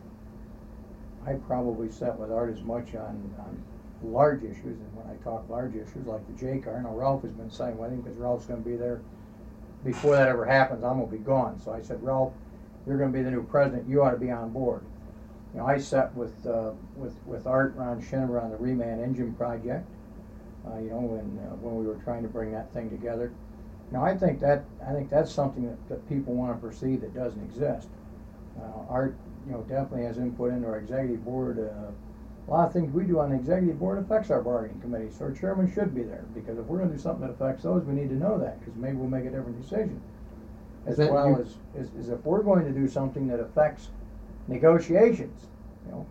I probably sat with Art as much on large issues, and when I talk large issues like the J-Car, I know Ralph has been saying with him because Ralph's going to be there before that ever happens. I'm going to be gone. So I said, Ralph, you're going to be the new president. You ought to be on board. You know, I sat with Art, Ron Schinnever on the Reman engine project. You know, when we were trying to bring that thing together. Now, I think that's something that people want to perceive that doesn't exist. Art, you know, definitely has input into our executive board. A lot of things we do on the executive board affects our bargaining committee, so our chairman should be there, because if we're going to do something that affects those, we need to know that, because maybe we'll make a different decision. As well as if we're going to do something that affects negotiations, you know,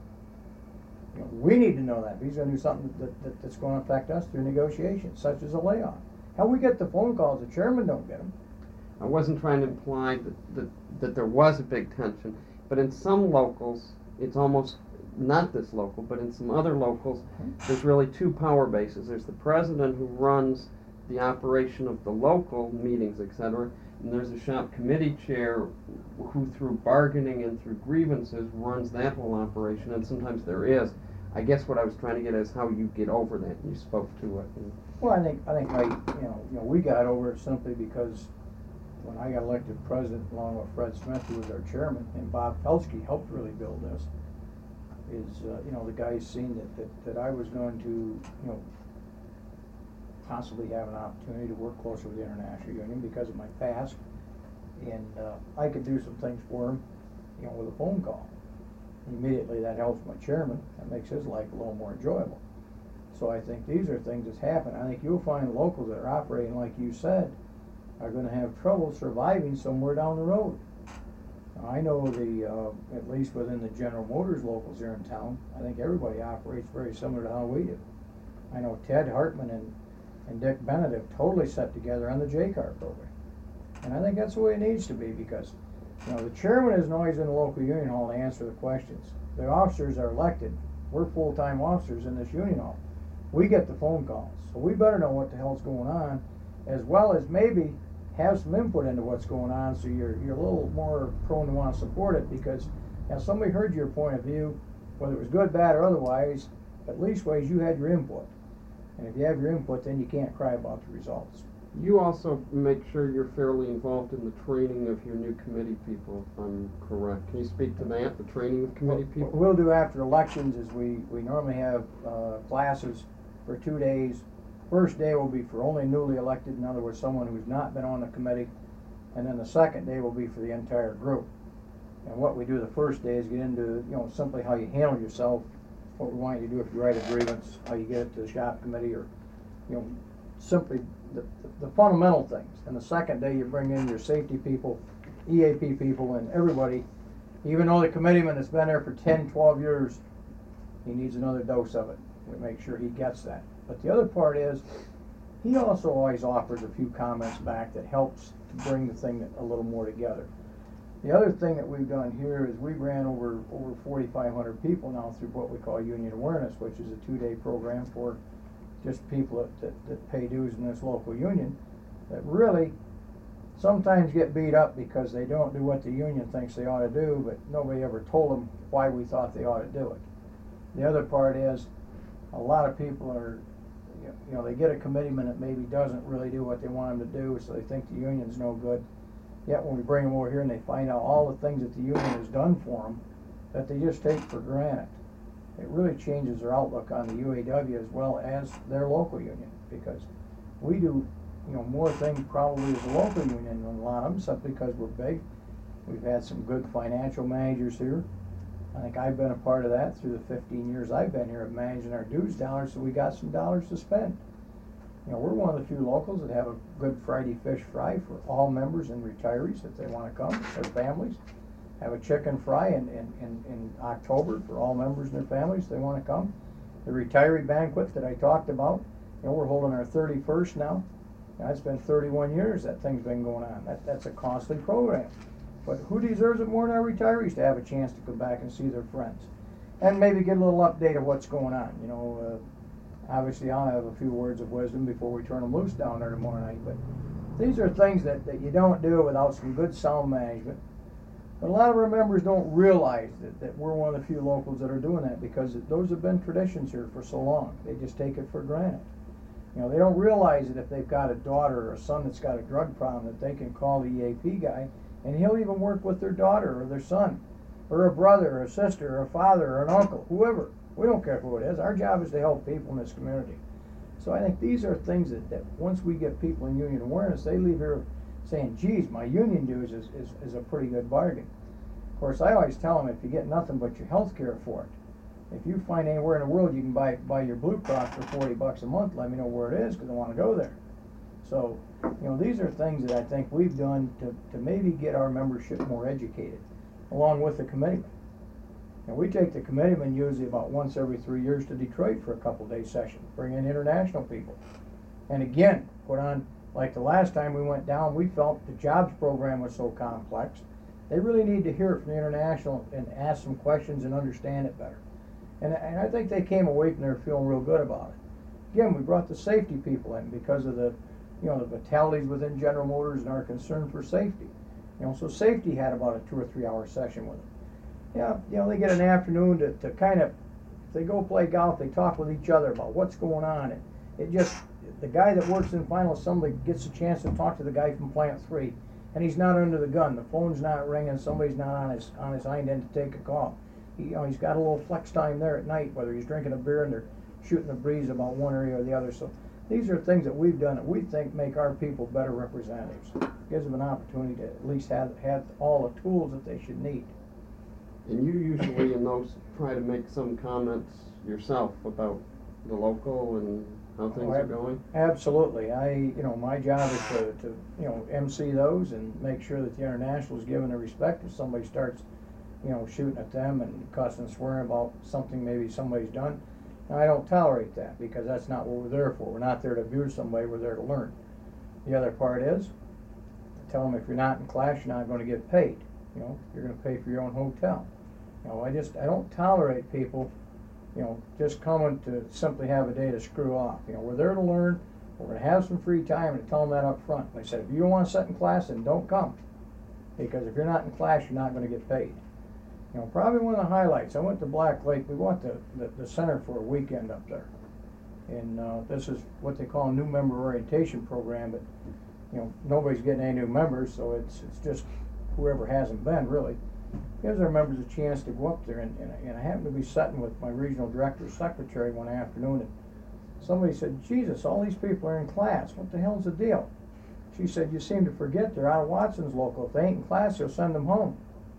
we need to know that. He's going to do something that's going to affect us through negotiations, such as a layoff. How we get the phone calls, the chairman don't get them. I wasn't trying to imply that there was a big tension, but in some locals, it's almost not this local, but in some other locals, there's really two power bases. There's the president who runs the operation of the local meetings, etc., and there's a shop committee chair who, through bargaining and through grievances, runs that whole operation, and sometimes there is. I guess what I was trying to get at is how you get over that. You spoke to it. Well, I think we got over it simply because when I got elected president, along with Fred Smith, who was our chairman, and Bob Pelski helped really build this, is the guys seen that I was going to possibly have an opportunity to work closer with the International Union because of my past, and I could do some things for him, with a phone call. Immediately that helps my chairman. That makes his life a little more enjoyable. So I think these are things that's happened. I think you'll find locals that are operating like you said are going to have trouble surviving somewhere down the road. Now, I know at least within the General Motors locals here in town, I think everybody operates very similar to how we do. I know Ted Hartman and Dick Bennett have totally set together on the J-Car program. And I think that's the way it needs to be, because the chairman isn't always in the local union hall to answer the questions. The officers are elected. We're full-time officers in this union hall. We get the phone calls. So we better know what the hell's going on, as well as maybe have some input into what's going on, so you're a little more prone to want to support it, because somebody heard your point of view, whether it was good, bad, or otherwise, at least ways you had your input. And if you have your input, then you can't cry about the results. You also make sure you're fairly involved in the training of your new committee people, if I'm correct. Can you speak to that, the training of committee people? What we'll do after elections is we normally have classes for 2 days. First day will be for only newly elected, in other words, someone who's not been on the committee. And then the second day will be for the entire group. And what we do the first day is get into, simply how you handle yourself, what we want you to do if you write a grievance, how you get it to the shop committee, or, simply the fundamental things. And the second day you bring in your safety people, EAP people and everybody, even though the committeeman has been there for 10, 12 years, he needs another dose of it. We make sure he gets that. But the other part is, he also always offers a few comments back that helps to bring the thing a little more together. The other thing that we've done here is we've ran over 4,500 people now through what we call Union Awareness, which is a 2-day program for just people that pay dues in this local union that really sometimes get beat up because they don't do what the union thinks they ought to do, but nobody ever told them why we thought they ought to do it. The other part is a lot of people are, you know, they get a committeeman that maybe doesn't really do what they want them to do, so they think the union's no good. Yet when we bring them over here and they find out all the things that the union has done for them that they just take for granted, it really changes their outlook on the UAW as well as their local union, because we do, you know, more things probably as a local union than a lot of them, simply because we're big. We've had some good financial managers here. I think I've been a part of that through the 15 years I've been here of managing our dues dollars, so we got some dollars to spend. You know, we're one of the few locals that have a Good Friday fish fry for all members and retirees if they want to come, their families. Have a chicken fry in October for all members and their families if they want to come. The retiree banquet that I talked about, you know, we're holding our 31st now. You know, it's been 31 years that thing's been going on. That's a costly program. But who deserves it more than our retirees to have a chance to come back and see their friends? And maybe get a little update of what's going on. You know, obviously I'll have a few words of wisdom before we turn them loose down there tomorrow night. But these are things that you don't do without some good sound management. But a lot of our members don't realize that we're one of the few locals that are doing that, because those have been traditions here for so long. They just take it for granted. You know, they don't realize that if they've got a daughter or a son that's got a drug problem, that they can call the EAP guy and he'll even work with their daughter or their son or a brother or a sister or a father or an uncle, whoever. We don't care who it is. Our job is to help people in this community. So I think these are things that once we get people in union awareness, they leave here saying, geez, my union dues is a pretty good bargain. Of course, I always tell them, if you get nothing but your health care for it, if you find anywhere in the world you can buy your Blue Cross for $40 a month, let me know where it is, because I want to go there. So, you know, these are things that I think we've done to maybe get our membership more educated, along with the committeeman. And we take the committeeman usually about once every 3 years to Detroit for a couple-day session, bring in international people. And again, put on, like the last time we went down, we felt the jobs program was so complex, they really need to hear it from the international and ask some questions and understand it better. And I think they came away from there feeling real good about it. Again, we brought the safety people in because of the, you know, the fatalities within General Motors and our concern for safety. You know, so safety had about a 2 or 3 hour session with them. Yeah, you know, they get an afternoon to kind of, if they go play golf, they talk with each other about what's going on. It just, the guy that works in final assembly gets a chance to talk to the guy from plant 3, and he's not under the gun. The phone's not ringing. Somebody's not on his hind end to take a call. You know, he's got a little flex time there at night, whether he's drinking a beer and they're shooting the breeze about one area or the other. So these are things that we've done that we think make our people better representatives. Gives them an opportunity to at least have all the tools that they should need. And you usually in those try to make some comments yourself about the local and how things are going? Absolutely. You know, my job is to you know, MC those and make sure that the international is given the respect if somebody starts, you know, shooting at them and cussing and swearing about something maybe somebody's done. And I don't tolerate that, because that's not what we're there for. We're not there to abuse somebody, we're there to learn. The other part is, tell them if you're not in class, you're not going to get paid. You know, you're going to pay for your own hotel. You know, I don't tolerate people, you know, just coming to simply have a day to screw off. You know, we're there to learn. We're going to have some free time, and tell them that up front. Like I said, if you don't want to sit in class, then don't come, because if you're not in class, you're not going to get paid. You know, probably one of the highlights, I went to Black Lake. We went to the center for a weekend up there. And this is what they call a new member orientation program, but, you know, nobody's getting any new members, so it's just whoever hasn't been, really. Gives our members a chance to go up there, and I happened to be sitting with my regional director's secretary one afternoon, and somebody said, Jesus, all these people are in class. What the hell's the deal? She said, you seem to forget they're out of Watson's local. If they ain't in class, you'll send them home.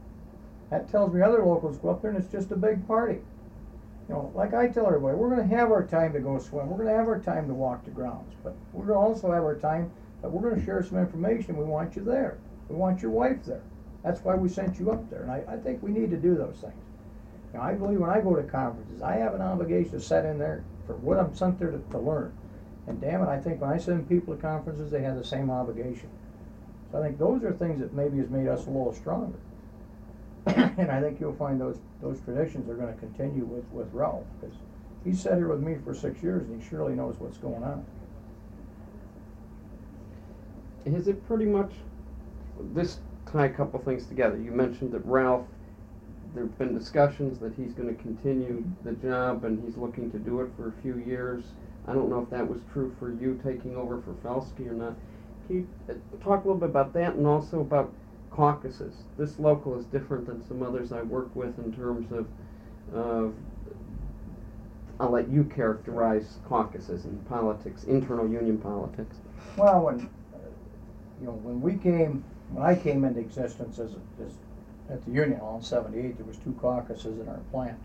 That tells me other locals go up there and it's just a big party. You know, like I tell everybody, we're going to have our time to go swim. We're going to have our time to walk the grounds. But we're going to also have our time that we're going to share some information. We want you there. We want your wife there. That's why we sent you up there, and I think we need to do those things. You know, I believe when I go to conferences, I have an obligation to sit in there for what I'm sent there to learn. And damn it, I think when I send people to conferences, they have the same obligation. So I think those are things that maybe has made us a little stronger. And I think you'll find those traditions are going to continue with Ralph, because he's sat here with me for 6 years and he surely knows what's going on. Is it pretty much, this tie a couple things together. You mentioned that Ralph, there have been discussions that he's going to continue the job and he's looking to do it for a few years. I don't know if that was true for you taking over for Felsky or not. Can you talk a little bit about that, and also about caucuses? This local is different than some others I work with in terms of I'll let you characterize caucuses in politics, internal union politics. Well, when I came into existence as at the Union Hall in '78, there was 2 caucuses in our plant.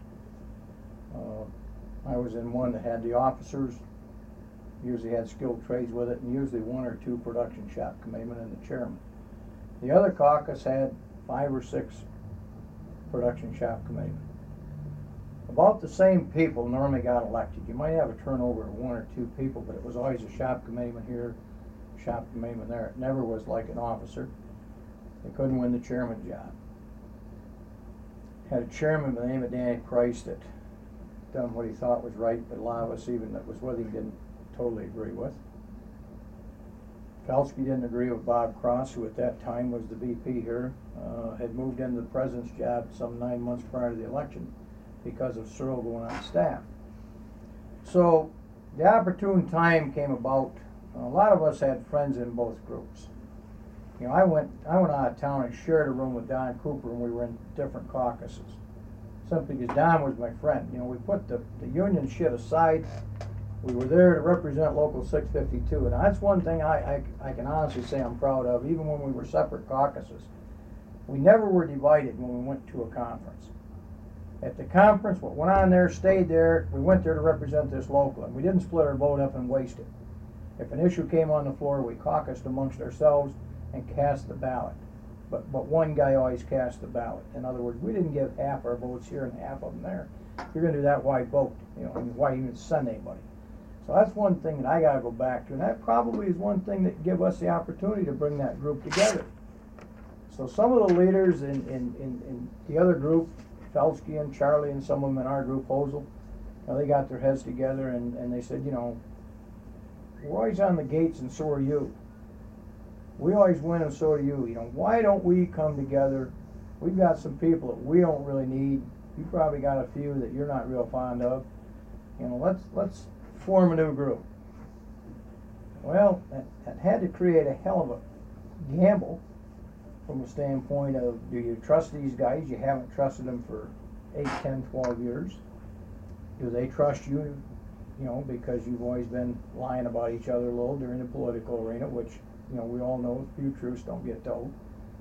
I was in one that had the officers, usually had skilled trades with it, and usually 1 or 2 production shop committeemen and the chairman. The other caucus had 5 or 6 production shop committeemen. About the same people normally got elected. You might have a turnover of 1 or 2 people, but it was always a shop committeeman here, shop committeeman there. It never was like an officer. They couldn't win the chairman job. Had a chairman by the name of Danny Price that done what he thought was right, but a lot of us even that was with him didn't totally agree with. Felsky didn't agree with Bob Cross, who at that time was the VP here, had moved into the president's job some 9 months prior to the election because of Searle going on staff. So the opportune time came about. A lot of us had friends in both groups. You know, I went out of town and shared a room with Don Cooper, and we were in different caucuses. Simply because Don was my friend. You know, we put the union shit aside. We were there to represent Local 652, and that's one thing I can honestly say I'm proud of. Even when we were separate caucuses, we never were divided when we went to a conference. At the conference, what went on there stayed there. We went there to represent this local, and we didn't split our vote up and waste it. If an issue came on the floor, we caucused amongst ourselves and cast the ballot. But one guy always cast the ballot. In other words, we didn't give half our votes here and half of them there. If you're going to do that, why vote? You know, and why even send anybody? So that's one thing that I got to go back to, and that probably is one thing that give us the opportunity to bring that group together. So some of the leaders in the other group, Felsky and Charlie and some of them in our group, Hosel, you know, they got their heads together and they said, you know, we're always on the gates and so are you. We always win and so do you. You know, why don't we come together? We've got some people that we don't really need. You probably got a few that you're not real fond of. You know, let's form a new group. Well, that had to create a hell of a gamble from a standpoint of, do you trust these guys? You haven't trusted them for 8, 10, 12 years. Do they trust you, you know, because you've always been lying about each other a little during the political arena, which, you know, we all know few truths don't get told.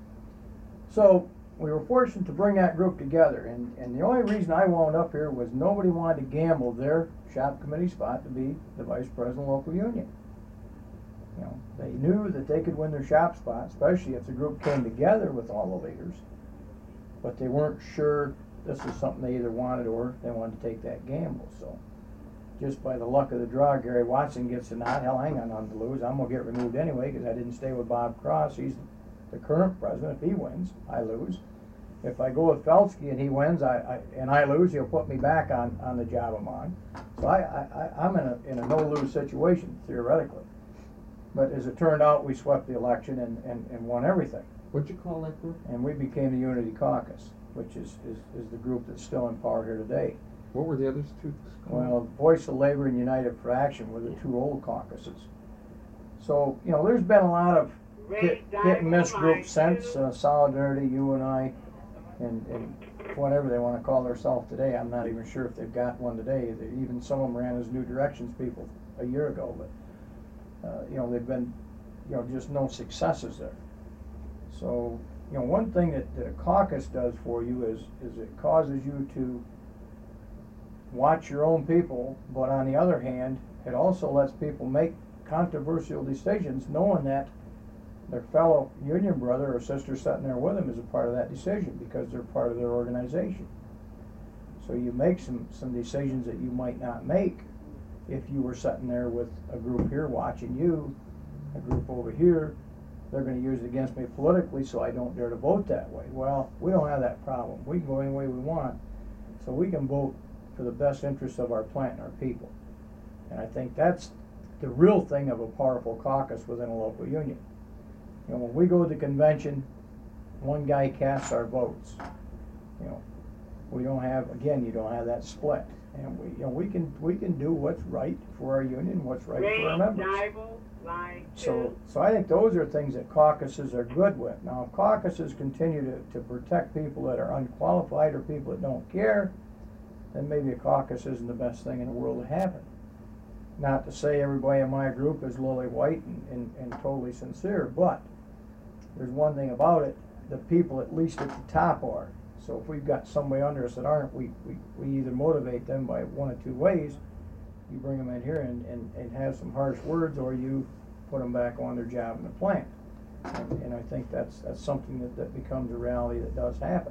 So we were fortunate to bring that group together, and the only reason I wound up here was nobody wanted to gamble their shop committee spot to be the vice president of the local union. You know, they knew that they could win their shop spot, especially if the group came together with all the leaders, but they weren't sure this was something they either wanted or they wanted to take that gamble. So just by the luck of the draw, Gary Watson gets the nod. Hell, I ain't got nothing to lose. I'm going to get removed anyway because I didn't stay with Bob Cross. He's the current president. If he wins, I lose. If I go with Felsky and he wins, and I lose, he'll put me back on the job I'm on. So I'm in a no-lose situation, theoretically. But as it turned out, we swept the election and won everything. What'd you call that group? And we became the Unity Caucus, which is the group that's still in power here today. What were the others 2? Well, Voice of Labor and United for Action were the 2 old caucuses. So, you know, there's been a lot of hit and miss groups since, Solidarity, UNI, and whatever they want to call themselves today. I'm not even sure if they've got one today. Even some of them ran as New Directions people a year ago, but you know, they've been, you know, just no successes there. So, you know, one thing that a caucus does for you is it causes you to watch your own people, but on the other hand, it also lets people make controversial decisions knowing that their fellow union brother or sister sitting there with them is a part of that decision because they're part of their organization. So you make some decisions that you might not make if you were sitting there with a group here watching you, a group over here. They're going to use it against me politically, so I don't dare to vote that way. Well, we don't have that problem. We can go any way we want, so we can vote for the best interests of our plant and our people. And I think that's the real thing of a powerful caucus within a local union. You know, when we go to the convention, one guy casts our votes. You know, we don't have, again, you don't have that split. And we can do what's right for our union, what's right for our members. So I think those are things that caucuses are good with. Now, if caucuses continue to protect people that are unqualified or people that don't care, then maybe a caucus isn't the best thing in the world to happen. Not to say everybody in my group is lily white and totally sincere, but there's one thing about it, the people at least at the top are. So if we've got somebody under us that aren't, we either motivate them by one of two ways. You bring them in here and have some harsh words, or you put them back on their job in the plant. And I think that's something that becomes a reality that does happen.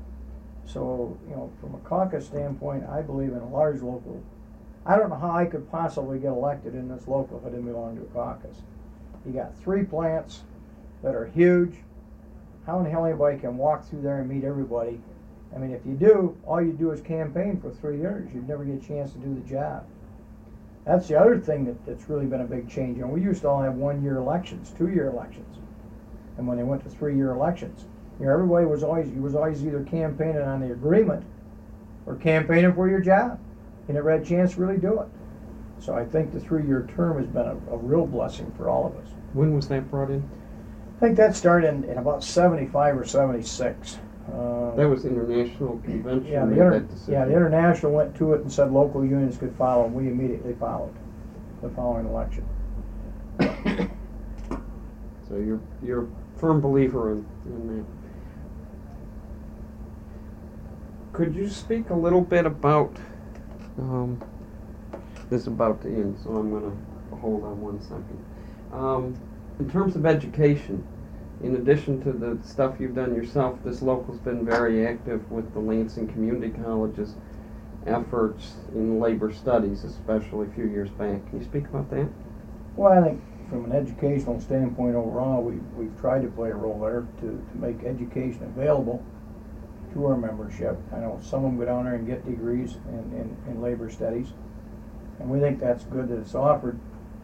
So, you know, from a caucus standpoint, I believe in a large local. I don't know how I could possibly get elected in this local if I didn't belong to a caucus. You got 3 plants that are huge. How in the hell anybody can walk through there and meet everybody? I mean, if you do, all you do is campaign for 3 years. You'd never get a chance to do the job. That's the other thing that's really been a big change. And we used to all have 1-year elections, 2-year elections. And when they went to 3-year elections, you know, everybody was always either campaigning on the agreement or campaigning for your job. You never had a chance to really do it. So I think the 3-year term has been a real blessing for all of us. When was that brought in? I think that started in about 75 or 76. That was international convention. Yeah, the international went to it and said local unions could follow, and we immediately followed the following election. So you're a firm believer in that. Could you speak a little bit about this is about to end, so I'm going to hold on one second. In terms of education, in addition to the stuff you've done yourself, this local's been very active with the Lansing Community College's efforts in labor studies, especially a few years back. Can you speak about that? Well, I think from an educational standpoint overall, we've tried to play a role there to make education available to our membership. I know some of them go down there and get degrees in labor studies, and we think that's good that it's offered.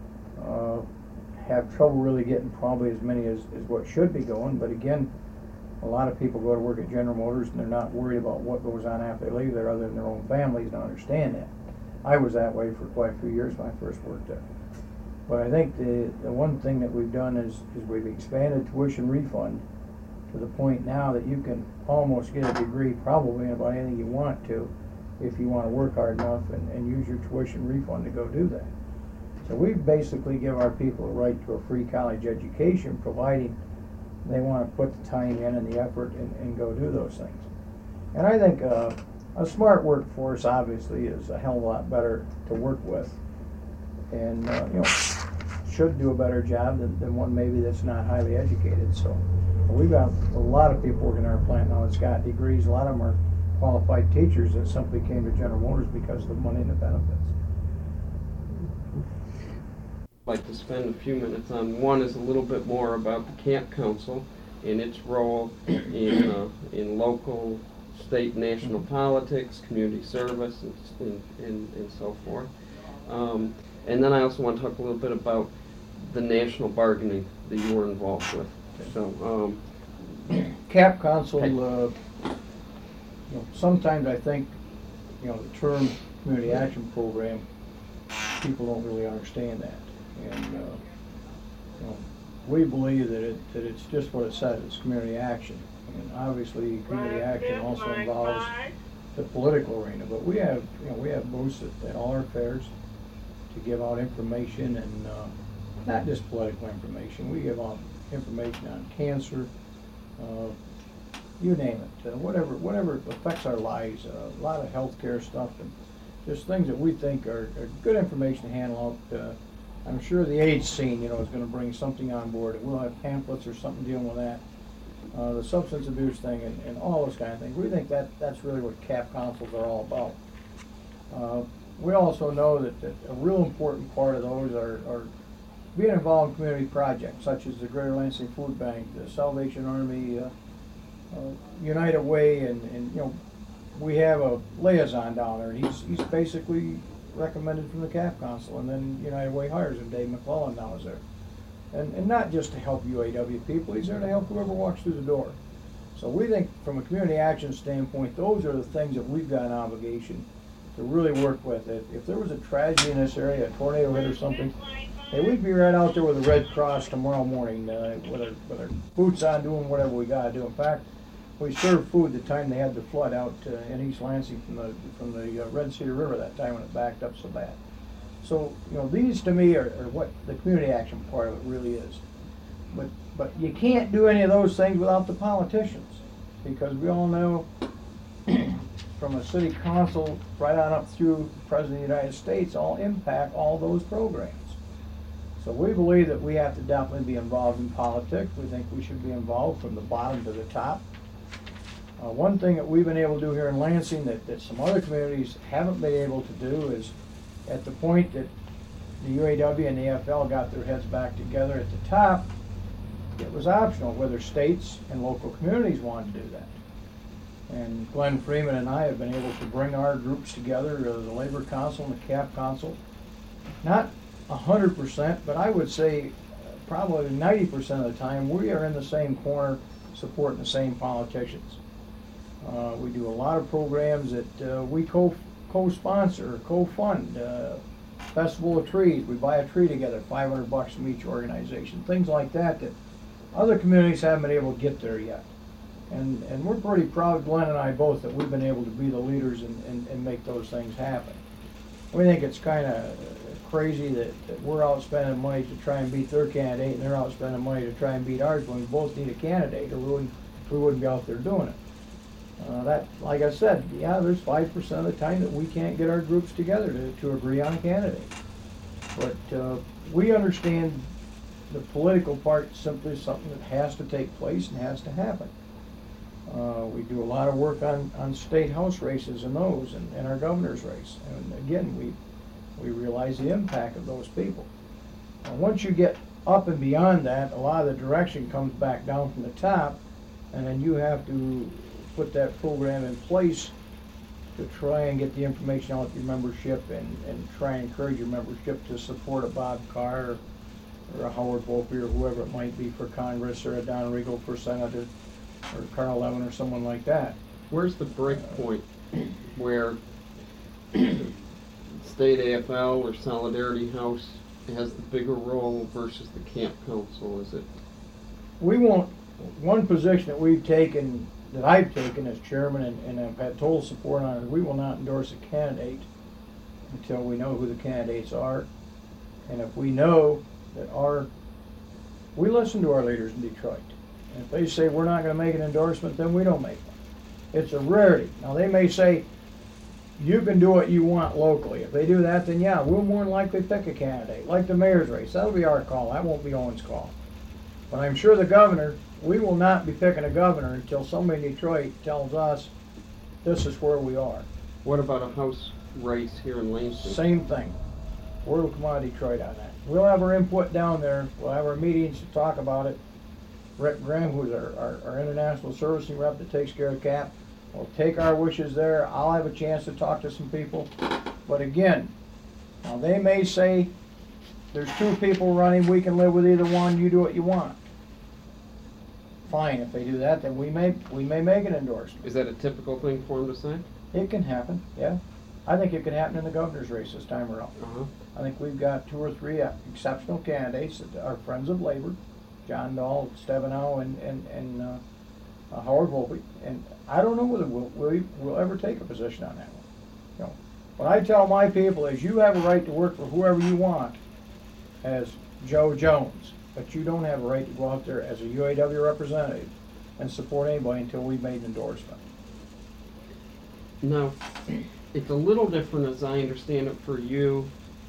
Have trouble really getting probably as many as what should be going, but again, a lot of people go to work at General Motors and they're not worried about what goes on after they leave there other than their own families don't understand that. I was that way for quite a few years when I first worked there. But I think the one thing that we've done is we've expanded tuition refund to the point now that you can almost get a degree probably in about anything you want to if you want to work hard enough and use your tuition refund to go do that. So we basically give our people a right to a free college education, providing they want to put the time in and the effort and go do those things. And I think a smart workforce obviously is a hell of a lot better to work with, and you know, should do a better job than one maybe that's not highly educated. So we've got a lot of people working in our plant now that's got degrees. A lot of them are qualified teachers that simply came to General Motors because of the money and the benefits. I'd like to spend a few minutes on one is a little bit more about the Camp Council and its role in local, state, national politics, community service, and so forth. And then I also want to talk a little bit about the national bargaining that you were involved with. So, Camp Council, you know, sometimes I think, you know, the term Community Action Program, people don't really understand that. And you know, we believe that it's just what it says. It's community action, and obviously community action also involves the political arena. But we have booths at all our fairs to give out information, and not just political information. We give out information on cancer, you name it, whatever affects our lives. A lot of healthcare stuff, and just things that we think are good information to handle out I'm sure the AIDS scene, is gonna bring something on board, and we'll have pamphlets or something dealing with that. The substance abuse thing and all those kind of things. We think that's really what CAP councils are all about. We also know that a real important part of those are being involved in community projects, such as the Greater Lansing Food Bank, the Salvation Army, United Way, and we have a liaison down there, and he's basically recommended from the CAP Council, and then United Way hires him. Dave McClellan now is there. And not just to help UAW people, he's there to help whoever walks through the door. So we think from a community action standpoint, those are the things that we've got an obligation to really work with. If there was a tragedy in this area, a tornado hit or something, hey, we'd be right out there with the Red Cross tomorrow morning, with our boots on, doing whatever we got to do. In fact, we served food the time they had the flood out in East Lansing from the Red Cedar River that time when it backed up so bad. So, these to me are what the community action part of it really is. But you can't do any of those things without the politicians, because we all know from a city council right on up through the President of the United States all impact all those programs. So we believe that we have to definitely be involved in politics. We think we should be involved from the bottom to the top. One thing that we've been able to do here in Lansing that some other communities haven't been able to do is, at the point that the UAW and the AFL got their heads back together at the top, it was optional whether states and local communities wanted to do that. And Glenn Freeman and I have been able to bring our groups together, the Labor Council and the CAP Council, not 100%, but I would say probably 90% of the time we are in the same corner supporting the same politicians. We do a lot of programs that we co-sponsor, co-fund. Festival of Trees, we buy a tree together, $500 from each organization, things like that other communities haven't been able to get there yet. And we're pretty proud, Glenn and I both, that we've been able to be the leaders and make those things happen. We think it's kind of crazy that we're out spending money to try and beat their candidate, and they're out spending money to try and beat ours when we both need a candidate, or we wouldn't be out there doing it. That, like I said, yeah, there's 5% of the time that we can't get our groups together to agree on a candidate. But we understand the political part simply something that has to take place and has to happen. We do a lot of work on state house races and those, and our governor's race. And again, we realize the impact of those people. Once you get up and beyond that, a lot of the direction comes back down from the top, and then you have to put that program in place to try and get the information out to your membership and try and encourage your membership to support a Bob Carr or a Howard Volpe or whoever it might be for Congress, or a Don Regal for Senator, or Carl Levin or someone like that. Where's the break point where state AFL or Solidarity House has the bigger role versus the camp council? Is it? We won't, one position that we've taken, that I've taken as chairman and I've had total support on, is we will not endorse a candidate until we know who the candidates are. And if we know that we listen to our leaders in Detroit. And if they say we're not going to make an endorsement, then we don't make one. It's a rarity. Now they may say, you can do what you want locally. If they do that, then yeah, we'll more than likely pick a candidate. Like the mayor's race, that'll be our call. That won't be Owen's call. But I'm sure the governor, we will not be picking a governor until somebody in Detroit tells us this is where we are. What about a house race here in Lansing? Same thing. Word will come out of Detroit on that. We'll have our input down there. We'll have our meetings to talk about it. Rick Graham, who's our international servicing rep that takes care of CAP, will take our wishes there. I'll have a chance to talk to some people. But again, now they may say, there's two people running, we can live with either one, you do what you want. Fine, if they do that, then we may make an endorsement. Is that a typical thing for them to say? It can happen, yeah. I think it can happen in the governor's race this time around. I think we've got 2 or 3 exceptional candidates that are friends of labor, John Dahl, Stabenow, and Howard Volpe. And I don't know whether we'll ever take a position on that one. What I tell my people is, you have a right to work for whoever you want as Joe Jones, but you don't have a right to go out there as a UAW representative and support anybody until we've made an endorsement. Now, it's a little different, as I understand it, for you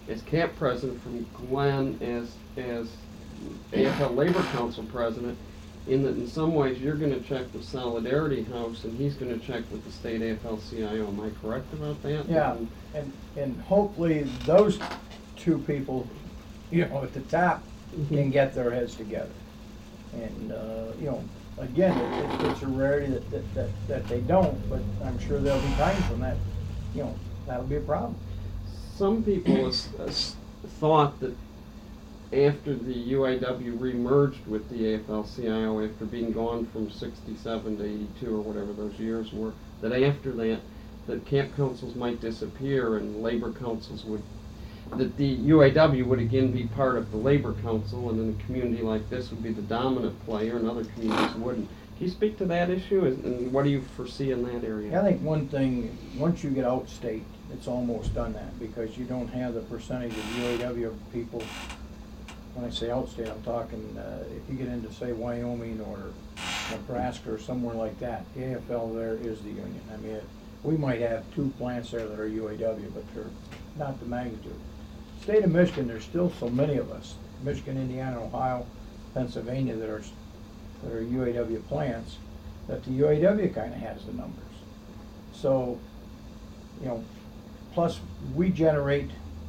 as camp president, from Glenn as AFL Labor Council president, in that in some ways you're going to check with Solidarity House and he's going to check with the state AFL-CIO. Am I correct about that? Yeah, and hopefully those two people, you know, at the top can get their heads together. And, you know, again, it's a rarity that they don't, but I'm sure there'll be times when that, you know, that'll be a problem. Some people thought that after the UAW remerged with the AFL-CIO after being gone from 67 to 82 or whatever those years were, that after that, that camp councils might disappear and labor councils would, that the UAW would again be part of the labor council, and in a community like this would be the dominant player and other communities wouldn't. Can you speak to that issue, and what do you foresee in that area? I think one thing, once you get out state, it's almost done that, because you don't have the percentage of UAW people. When I say outstate, I'm talking, if you get into, say, Wyoming or Nebraska or somewhere like that, the AFL there is the union. I mean, we might have 2 plants there that are UAW, but they're not the magnitude. State of Michigan, there's still so many of us, Michigan, Indiana, Ohio, Pennsylvania, that are UAW plants, that the UAW kind of has the numbers. So, you know, plus we generate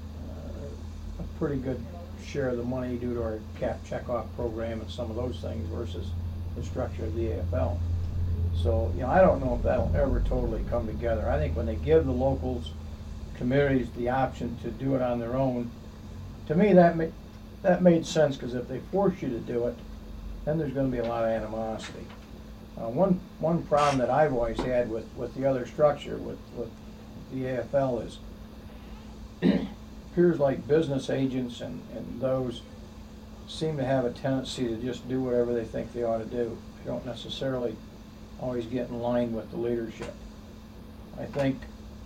a pretty good share of the money due to our cap checkoff program and some of those things versus the structure of the AFL. So, you know, I don't know if that'll ever totally come together. I think when they give the locals, communities the option to do it on their own, to me that made sense, because if they force you to do it, then there's going to be a lot of animosity. One problem that I've always had with the other structure, with the AFL, is appears like business agents and those seem to have a tendency to just do whatever they think they ought to do. They don't necessarily always get in line with the leadership. I think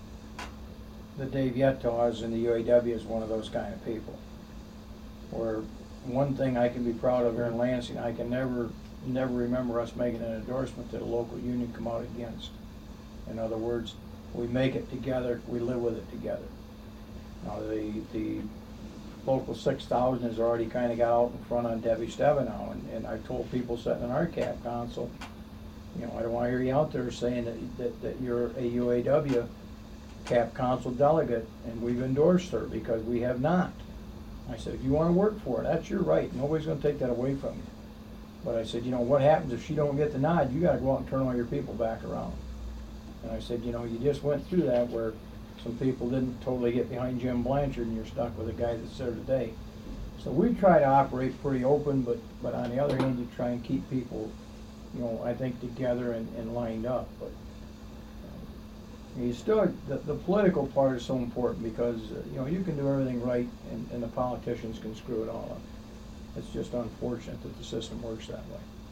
that Dave Yettoz in the UAW is one of those kind of people, where one thing I can be proud of here in Lansing, I can never remember us making an endorsement that a local union come out against. In other words, we make it together, we live with it together. Now the local 6,000 has already kind of got out in front on Debbie Stabenow, and I've told people sitting in our cap council, you know, I don't want to hear you out there saying that you're a UAW cap council delegate and we've endorsed her, because we have not. I said, if you want to work for her, that's your right. Nobody's going to take that away from you. But I said, you know, what happens if she don't get the nod? You got to go out and turn all your people back around. And I said, you know, you just went through that where some people didn't totally get behind Jim Blanchard, and you're stuck with a guy that's there today. So we try to operate pretty open, but on the other hand, you try and keep people, you know, I think together and lined up. But you still, the political part is so important, because you know, you can do everything right and the politicians can screw it all up. It's just unfortunate that the system works that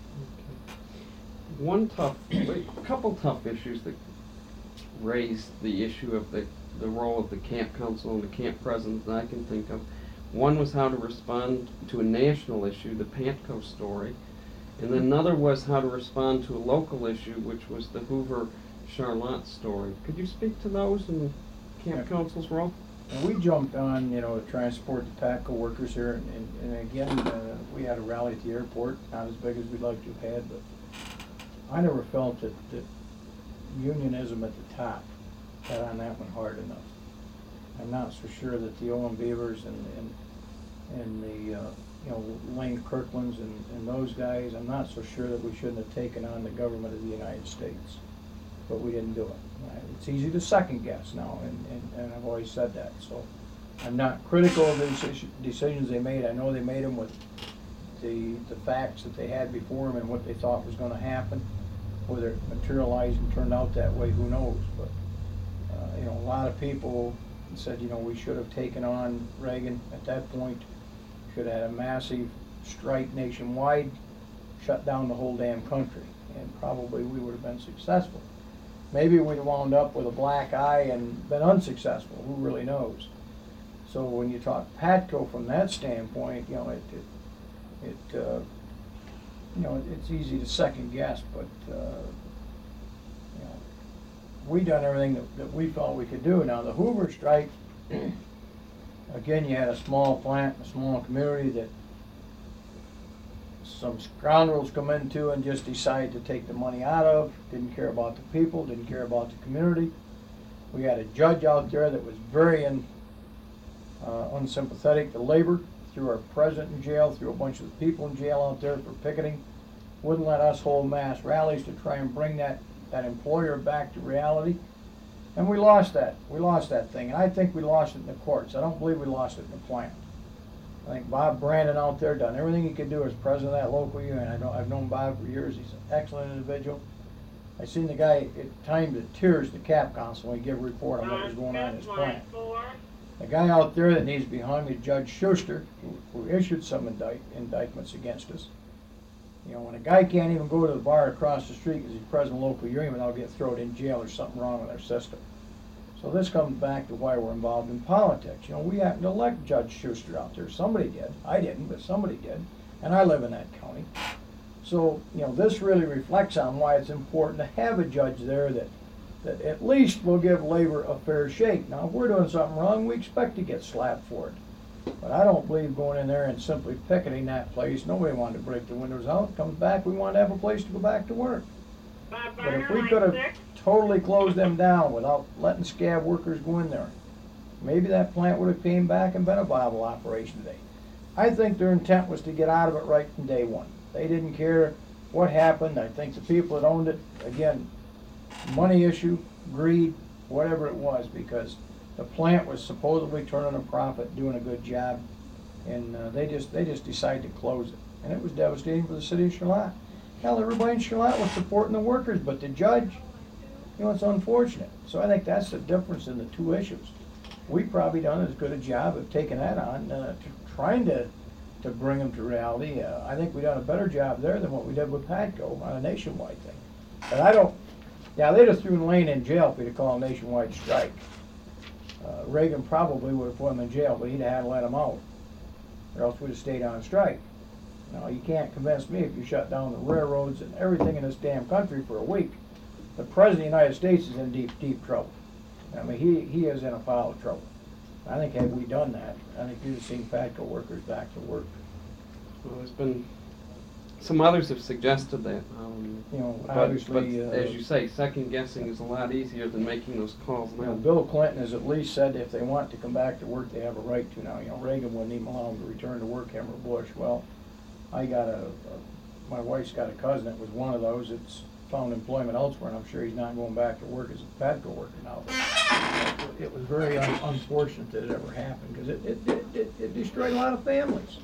way. A couple tough issues that raised the issue of the role of the camp council and the camp president that I can think of. One was how to respond to a national issue, the Pantco story, and then another was how to respond to a local issue, which was the Hoover Charlotte story. Could you speak to those and camp council's role? And we jumped on, you know, to try and support the PATCO workers here, and again, we had a rally at the airport, not as big as we'd like to have had, but I never felt that unionism at the top got on that one hard enough. I'm not so sure that the Owen Beavers and the you know, Lane Kirklands and those guys, I'm not so sure that we shouldn't have taken on the government of the United States, but we didn't do it. It's easy to second guess now, and I've always said that. So I'm not critical of the decisions they made. I know they made them with the facts that they had before them and what they thought was going to happen. Whether it materialized and turned out that way, who knows? But you know, a lot of people said, you know, we should have taken on Reagan at that point. Should have had a massive strike nationwide, shut down the whole damn country, and probably we would have been successful. Maybe we'd have wound up with a black eye and been unsuccessful. Who really knows? So when you talk PATCO from that standpoint, you know, you know, it's easy to second guess, but you know, we done everything that we felt we could do. Now the Hoover strike, again, you had a small plant, a small community that some scoundrels come into and just decide to take the money out of, didn't care about the people, didn't care about the community. We had a judge out there that was very unsympathetic to labor, threw our president in jail, threw a bunch of people in jail out there for picketing, wouldn't let us hold mass rallies to try and bring that employer back to reality. And we lost that thing, and I think we lost it in the courts. I don't believe we lost it in the plant. I think Bob Brandon out there done everything he could do as president of that local union. I've known Bob for years. He's an excellent individual. I seen the guy at times in tears, the cap council, when he gave a report on what was going on in his plant. The guy out there that needs behind me, Judge Schuster, who issued some indictments against us. You know, when a guy can't even go to the bar across the street because he's president of the local union without getting thrown in jail, there's something wrong with our system. So this comes back to why we're involved in politics. You know, we happened to elect Judge Schuster out there. Somebody did. I didn't, but somebody did. And I live in that county. So, you know, this really reflects on why it's important to have a judge there that at least will give labor a fair shake. Now, if we're doing something wrong, we expect to get slapped for it. But I don't believe going in there and simply picketing that place. Nobody wanted to break the windows out. Comes back, we want to have a place to go back to work. But if we could have totally closed them down without letting scab workers go in there, maybe that plant would have came back and been a viable operation today. I think their intent was to get out of it right from day one. They didn't care what happened. I think the people that owned it, again, money issue, greed, whatever it was, because the plant was supposedly turning a profit, doing a good job, and they just decided to close it. And it was devastating for the city of Charlotte. Hell, everybody in Charlotte was supporting the workers, but the judge, you know, it's unfortunate. So I think that's the difference in the two issues. We probably done as good a job of taking that on, trying to bring them to reality. I think we done a better job there than what we did with Patco on a nationwide thing. But I don't, yeah, they'd have threw Lane in jail if we'd have called a nationwide strike. Reagan probably would have put him in jail, but he'd have had to let him out, or else we'd have stayed on strike. Now, you can't convince me if you shut down the railroads and everything in this damn country for a week, the President of the United States is in deep, deep trouble. I mean, he is in a pile of trouble. I think had we done that, I think you'd have seen Patco workers back to work. Well, there's been, some others have suggested that. You know, but obviously, as you say, second guessing is a lot easier than making those calls you know, now. Bill Clinton has at least said if they want to come back to work, they have a right to now. You know, Reagan wouldn't even allow them to return to work, him or Bush. Well, I got my wife's got a cousin that was one of those that's found employment elsewhere, and I'm sure he's not going back to work as a Patco worker now. But it was very unfortunate that it ever happened, because it destroyed a lot of families,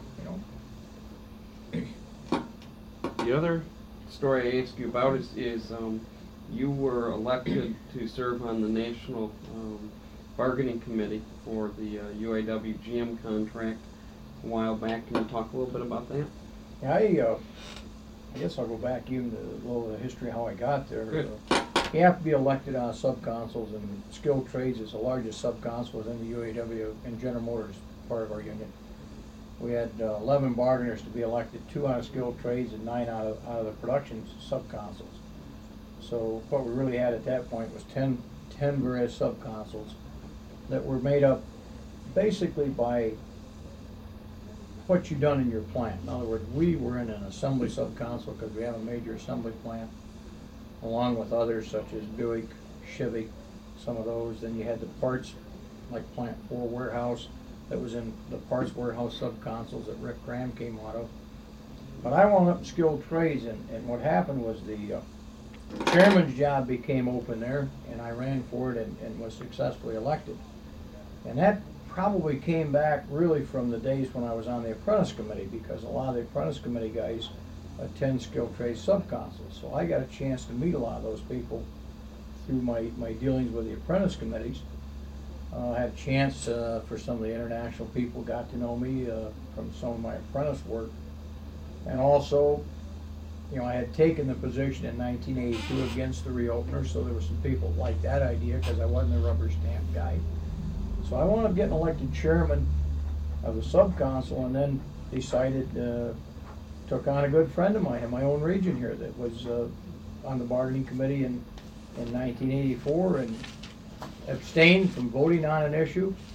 you know. The other story I asked you about is you were elected to serve on the National Bargaining Committee for the UAW GM contract a while back. Can you talk a little bit about that? Yeah, I guess I'll go back even to a little of the history of how I got there. Good. You have to be elected on sub-councils, and Skilled Trades is the largest sub-council within the UAW, and General Motors part of our union. We had 11 bargainers to be elected, 2 out of Skilled Trades and 9 out of the production sub-councils. So what we really had at that point was 10 various sub-councils that were made up basically by what you done in your plant. In other words, we were in an assembly sub-council because we have a major assembly plant, along with others such as Buick, Chevy, some of those. Then you had the parts, like Plant 4 warehouse, that was in the parts warehouse sub-councils that Rick Graham came out of. But I wound up in Skilled Trades, and what happened was the chairman's job became open there, and I ran for it and was successfully elected. And that probably came back really from the days when I was on the apprentice committee, because a lot of the apprentice committee guys attend Skilled Trades sub-councils. So I got a chance to meet a lot of those people through my dealings with the apprentice committees. I had a chance for some of the international people got to know me from some of my apprentice work. And also, you know, I had taken the position in 1982 against the reopener, so there were some people that liked that idea because I wasn't a rubber stamp guy. So I wound up getting elected chairman of the sub-council, and then decided, took on a good friend of mine in my own region here that was on the bargaining committee in 1984, and abstained from voting on an issue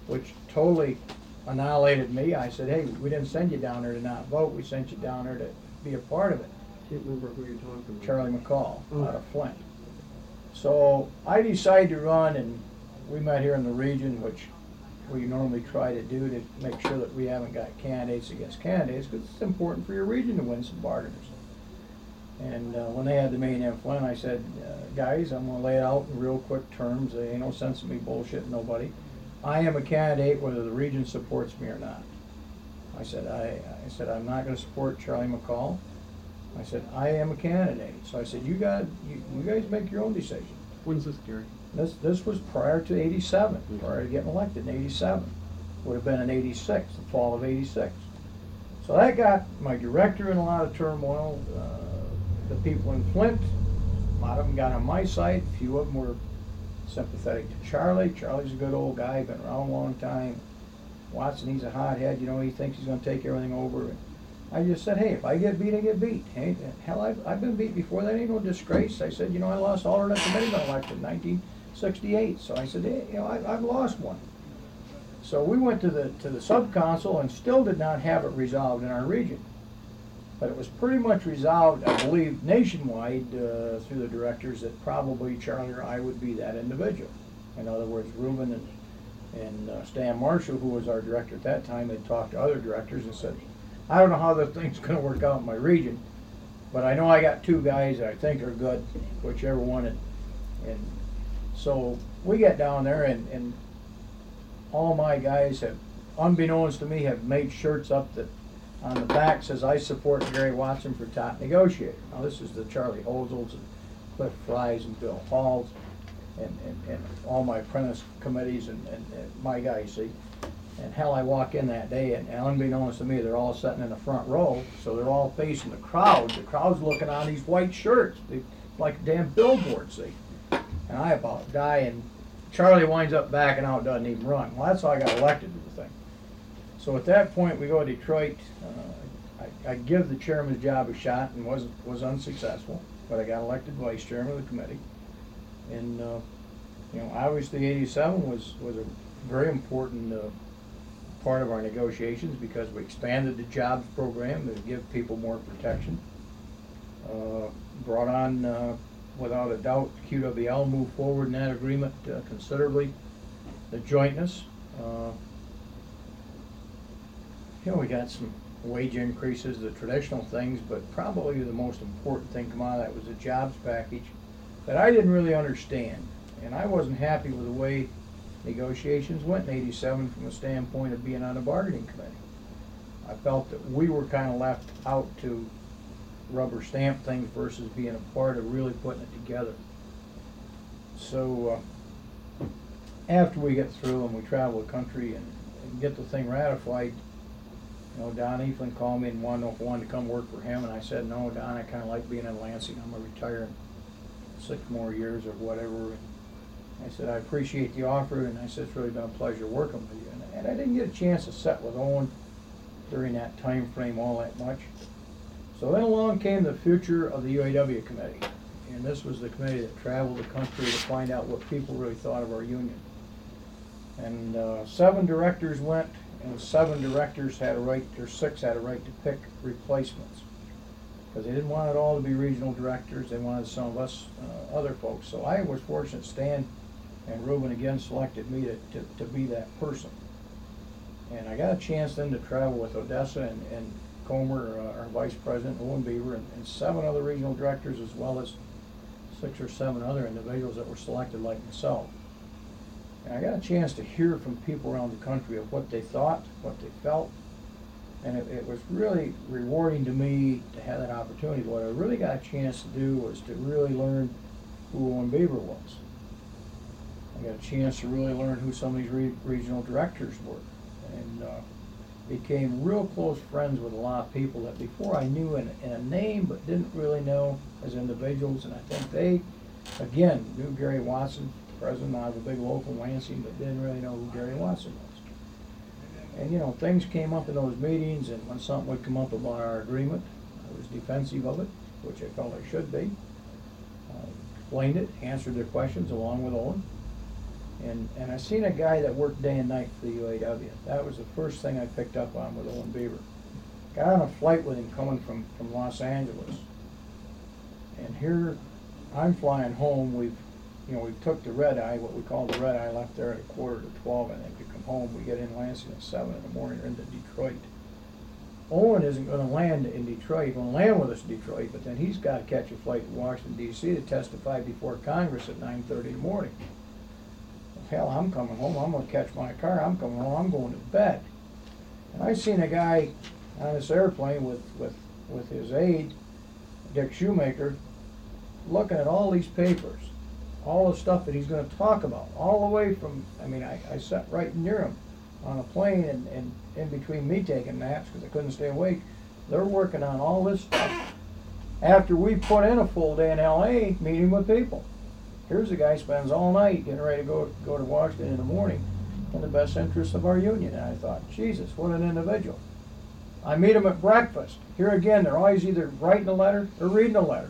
which totally annihilated me. I said, hey, we didn't send you down there to not vote. We sent you down there to be a part of it. Can't remember who you're talking about. Charlie McCall Oh. out of Flint. So I decided to run, and we met here in the region, which we normally try to do to make sure that we haven't got candidates against candidates, because it's important for your region to win some bargainers. And when they had the meeting in Flint, I said, guys, I'm going to lay it out in real quick terms. There ain't no sense in me bullshitting nobody. I am a candidate whether the region supports me or not. I said, I'm not going to support Charlie McCall. I said, I am a candidate. So I said, you guys make your own decision. When's this, Gary? This was prior to '87, prior to getting elected in '87. Would have been in '86, the fall of '86. So that got my director in a lot of turmoil. The people in Flint, a lot of them got on my side. A few of them were sympathetic to Charlie. Charlie's a good old guy, been around a long time. Watson, he's a hothead, you know, he thinks he's going to take everything over. I just said, hey, if I get beat, I get beat. Hey, hell, I've been beat before. That ain't no disgrace. I said, you know, I lost alternate committee election in 1968. So I said, hey, you know, I've lost one. So we went to the sub-council and still did not have it resolved in our region. But it was pretty much resolved, I believe, nationwide through the directors that probably Charlie or I would be that individual. In other words, Reuben and Stan Marshall, who was our director at that time, had talked to other directors and said, I don't know how the thing's going to work out in my region, but I know I got two guys that I think are good, whichever one. And so we get down there, and all my guys have, unbeknownst to me, have made shirts up that on the back says, I support Gary Watson for top negotiator. Now this is the Charlie Hozels and Cliff Fries and Bill Halls and all my apprentice committees and my guys, see. And hell, I walk in that day, and unbeknownst to me, they're all sitting in the front row, so they're all facing the crowd. The crowd's looking on these white shirts, like a damn billboard, see. And I about die, and Charlie winds up backing out, doesn't even run. Well, that's how I got elected to the thing. So at that point, we go to Detroit. I give the chairman's job a shot and was unsuccessful, but I got elected vice chairman of the committee. And you know, obviously '87 was a very important part of our negotiations because we expanded the jobs program to give people more protection. Brought on, without a doubt, QWL moved forward in that agreement considerably. The jointness. You know, we got some wage increases, the traditional things, but probably the most important thing come out of that was the jobs package that I didn't really understand. And I wasn't happy with the way negotiations went in '87 from the standpoint of being on a bargaining committee. I felt that we were kind of left out to rubber stamp things versus being a part of really putting it together. So after we get through and we travel the country and get the thing ratified, you know, Don Eflin called me and wanted to know if I wanted to come work for him, and I said, no, Don, I kind of like being in Lansing. I'm going to retire in 6 more years or whatever. I said, I appreciate the offer, and I said, it's really been a pleasure working with you. And I didn't get a chance to sit with Owen during that time frame all that much. So then along came the future of the UAW committee. And this was the committee that traveled the country to find out what people really thought of our union. And 7 directors went, and 7 directors had a right, or 6 had a right to pick replacements. Because they didn't want it all to be regional directors, they wanted some of us other folks. So I was fortunate Stan and Reuben again selected me to be that person. And I got a chance then to travel with Odessa and Comer, our vice president, Owen Beaver, and 7 other regional directors, as well as 6 or 7 other individuals that were selected like myself. And I got a chance to hear from people around the country of what they thought, what they felt, and it was really rewarding to me to have that opportunity. What I really got a chance to do was to really learn who Owen Beaver was. I got a chance to really learn who some of these regional directors were, and became real close friends with a lot of people that before I knew in a name but didn't really know as individuals. And I think they, again, knew Gary Watson, president out of a big local Lansing, but didn't really know who Gary Watson was. And you know, things came up in those meetings, and when something would come up about our agreement, I was defensive of it, which I felt I should be. Explained it, answered their questions along with Owen. And I seen a guy that worked day and night for the UAW. That was the first thing I picked up on with Owen Beaver. Got on a flight with him coming from Los Angeles. And here I'm flying home. We took the red eye, what we call the red eye, left there at 11:45, I think, to come home. We get in Lansing at 7 in the morning, or into Detroit. Owen isn't going to land in Detroit. He's going to land with us in Detroit, but then he's got to catch a flight to Washington, D.C. to testify before Congress at 9:30 in the morning. Well, hell, I'm coming home. I'm going to catch my car. I'm coming home. I'm going to bed. And I seen a guy on this airplane with his aide, Dick Shoemaker, looking at all these papers, all the stuff that he's going to talk about, all the way from, I sat right near him on a plane, and in between me taking naps because I couldn't stay awake, they're working on all this stuff after we put in a full day in L.A. meeting with people. Here's a guy spends all night getting ready to go to Washington in the morning in the best interest of our union. And I thought, Jesus, what an individual. I meet him at breakfast. Here again, they're always either writing a letter or reading a letter.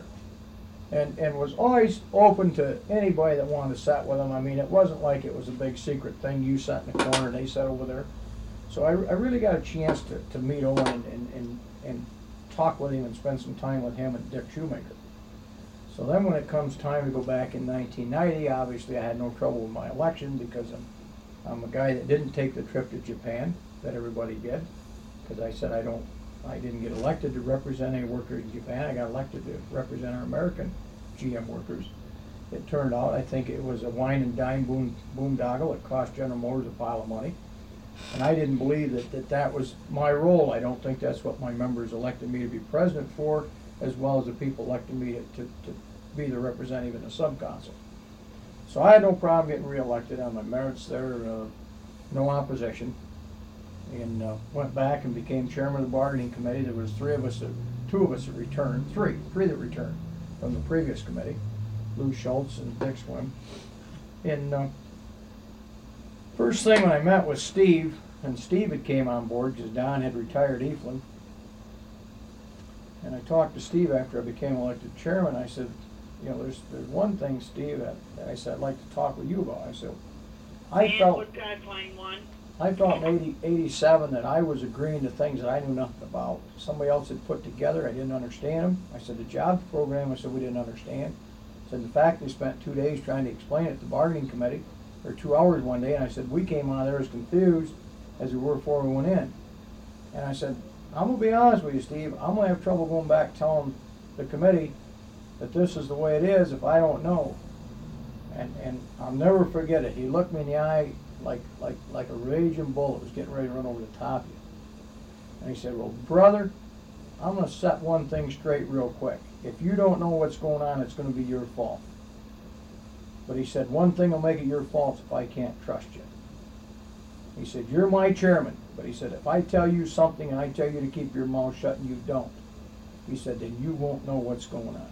And was always open to anybody that wanted to sit with him. It wasn't like it was a big secret thing. You sat in the corner and they sat over there. So I really got a chance to meet Owen and talk with him and spend some time with him and Dick Shoemaker. So then when it comes time to go back in 1990, obviously I had no trouble with my election because I'm a guy that didn't take the trip to Japan that everybody did, because I said I didn't get elected to represent any workers in Japan. I got elected to represent our American GM workers. It turned out, I think it was a wine and dine boondoggle. It cost General Motors a pile of money. And I didn't believe that was my role. I don't think that's what my members elected me to be president for, as well as the people elected me to be the representative in the subcouncil. So I had no problem getting reelected on my merits there, no opposition. And went back and became chairman of the bargaining committee. There was two of us that returned, three that returned from the previous committee, Lou Schultz and Dick Swim. And first thing when I met with Steve, and Steve had came on board because Don had retired Eflin. And I talked to Steve after I became elected chairman. I said, there's one thing, Steve, that I said I'd like to talk with you about. I said, I felt in 87 that I was agreeing to things that I knew nothing about. Somebody else had put together, I didn't understand them. I said the jobs program, I said we didn't understand. I said the fact they spent 2 days trying to explain it to the bargaining committee, or 2 hours one day, and I said we came out of there as confused as we were before we went in. And I said, I'm going to be honest with you, Steve, I'm going to have trouble going back telling the committee that this is the way it is if I don't know. And I'll never forget it. He looked me in the eye like a raging bull that was getting ready to run over the top of you. And he said, well, brother, I'm going to set one thing straight real quick. If you don't know what's going on, it's going to be your fault. But he said, one thing will make it your fault if I can't trust you. He said, you're my chairman. But he said, if I tell you something and I tell you to keep your mouth shut and you don't, he said, then you won't know what's going on.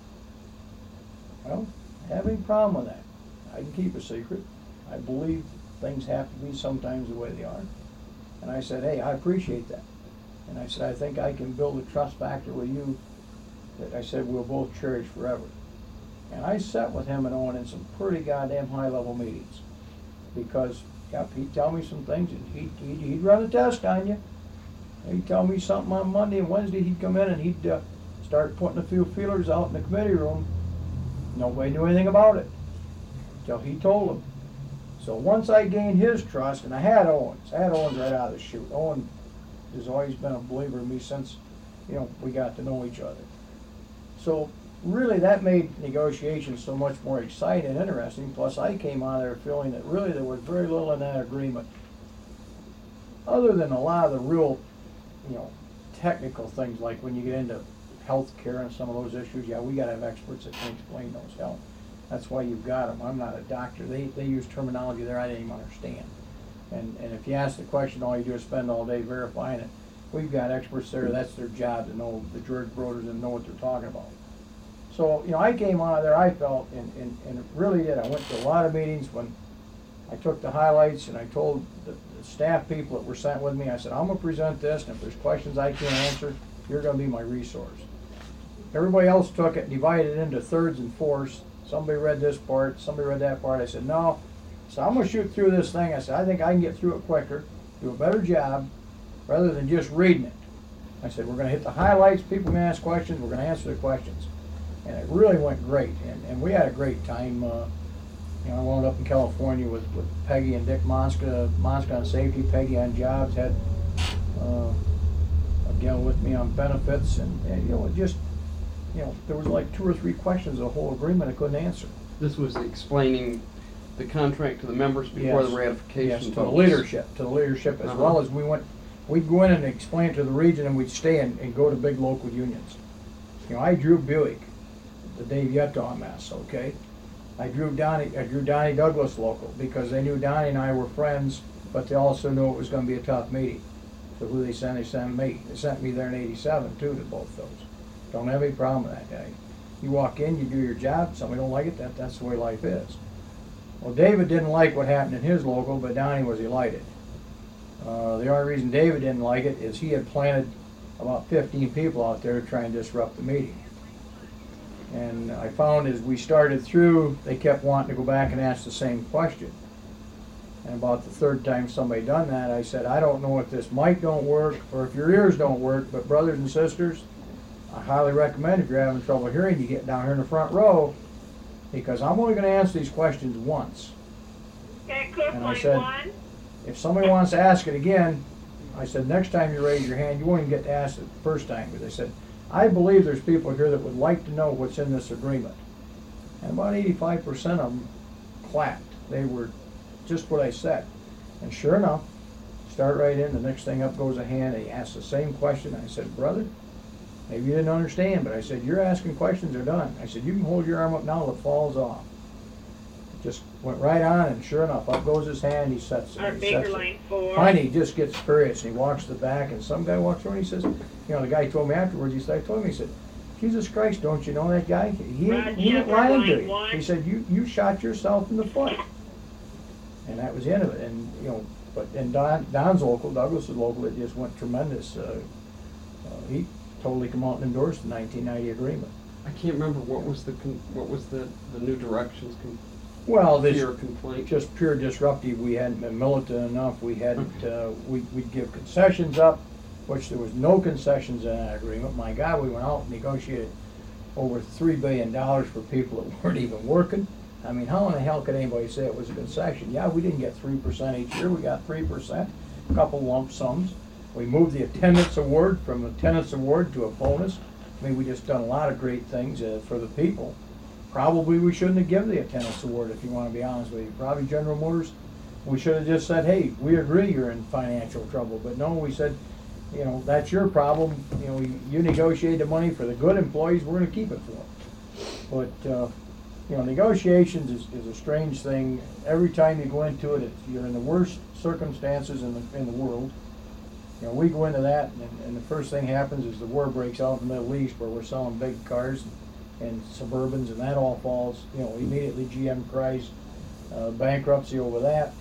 Well, I have any problem with that. I can keep a secret. I believe things have to be sometimes the way they are. And I said, hey, I appreciate that. And I said, I think I can build a trust factor with you that I said we'll both cherish forever. And I sat with him and Owen in some pretty goddamn high-level meetings because he'd tell me some things and he'd run a test on you. He'd tell me something on Monday, and Wednesday he'd come in and he'd start putting a few feelers out in the committee room. Nobody knew anything about it until he told them. So once I gained his trust, and I had Owen's right out of the chute. Owen has always been a believer in me since, we got to know each other. So really that made negotiations so much more exciting and interesting. Plus I came out of there feeling that really there was very little in that agreement, other than a lot of the real, technical things, like when you get into health care and some of those issues. Yeah, we got to have experts that can explain those. Hell, that's why you've got them. I'm not a doctor. They use terminology there I didn't even understand. And if you ask the question, all you do is spend all day verifying it. We've got experts there. That's their job, to know the George Broders and know what they're talking about. So, I came out of there, I felt, and it really did. I went to a lot of meetings when I took the highlights, and I told the staff people that were sent with me, I said, I'm going to present this, and if there's questions I can't answer, you're going to be my resource. Everybody else took it and divided it into thirds and fourths. Somebody read this part, somebody read that part. I said, no, So I'm gonna shoot through this thing. I said, I think I can get through it quicker, do a better job, rather than just reading it. I said, we're gonna hit the highlights, people can ask questions, we're gonna answer the questions. And it really went great, and we had a great time. I wound up in California with Peggy and Dick Monska on safety, Peggy on jobs, had a gal with me on benefits, and there was like 2 or 3 questions of the whole agreement I couldn't answer. This was explaining the contract to the members before Yes. the ratification Yes, to the votes. leadership, as Uh-huh. well as we'd go in and explain it to the region, and we'd stay and go to big local unions. I drew Buick, the Dave Yetto mess, okay? I drew Donnie Douglas local, because they knew Donnie and I were friends, but they also knew it was gonna be a tough meeting. So who they sent me. They sent me there in '87 too, to both those. Don't have any problem with that guy. You walk in, you do your job, somebody don't like it, that's the way life is. Well, David didn't like what happened in his local, but Donnie was delighted. The only reason David didn't like it is he had planted about 15 people out there to try and disrupt the meeting. And I found as we started through, they kept wanting to go back and ask the same question. And about the 3rd time somebody done that, I said, I don't know if this mic don't work or if your ears don't work, but brothers and sisters, I highly recommend if you're having trouble hearing, you get down here in the front row, because I'm only going to answer these questions once. Okay, Cook And I Point said- 1. If somebody wants to ask it again, I said, next time you raise your hand, you won't even get to ask it the first time. Because I said, I believe there's people here that would like to know what's in this agreement. And about 85% of them clapped. They were just what I said. And sure enough, start right in, the next thing up goes a hand, and he asked the same question. I said, brother, maybe you didn't understand, but I said, you're asking questions, they're done. I said, you can hold your arm up now till it falls off. Just went right on, and sure enough, up goes his hand, he sets it. Or he Baker sets it. Lane 4. Finally, he just gets furious, and he walks to the back, and some guy walks over and he says, the guy told me afterwards, he said, I told him, he said, Jesus Christ, don't you know that guy? He ain't lying to you. He said, you shot yourself in the foot. And that was the end of it. And, but in Don's local, Douglas's local, it just went tremendous. He totally come out and endorsed the 1990 agreement. I can't remember what was the new directions. Well, this Fear complaint. just pure disruptive. We hadn't been militant enough. We hadn't. We'd give concessions up, which there was no concessions in that agreement. My God, we went out and negotiated over $3 billion for people that weren't even working. I mean, how in the hell could anybody say it was a concession? Yeah, we didn't get 3% each year. We got 3%, a couple lump sums. We moved the attendance award from attendance award to a bonus. I mean, we just done a lot of great things for the people. Probably we shouldn't have given the attendance award, if you want to be honest with you. Probably General Motors, we should have just said, hey, we agree you're in financial trouble. But no, we said, that's your problem. You negotiate the money for the good employees, we're going to keep it for them. But, negotiations is a strange thing. Every time you go into it, you're in the worst circumstances in the world. We go into that, and the first thing happens is the war breaks out in the Middle East, where we're selling big cars and Suburbans, and that all falls. Immediately GM cries bankruptcy over that.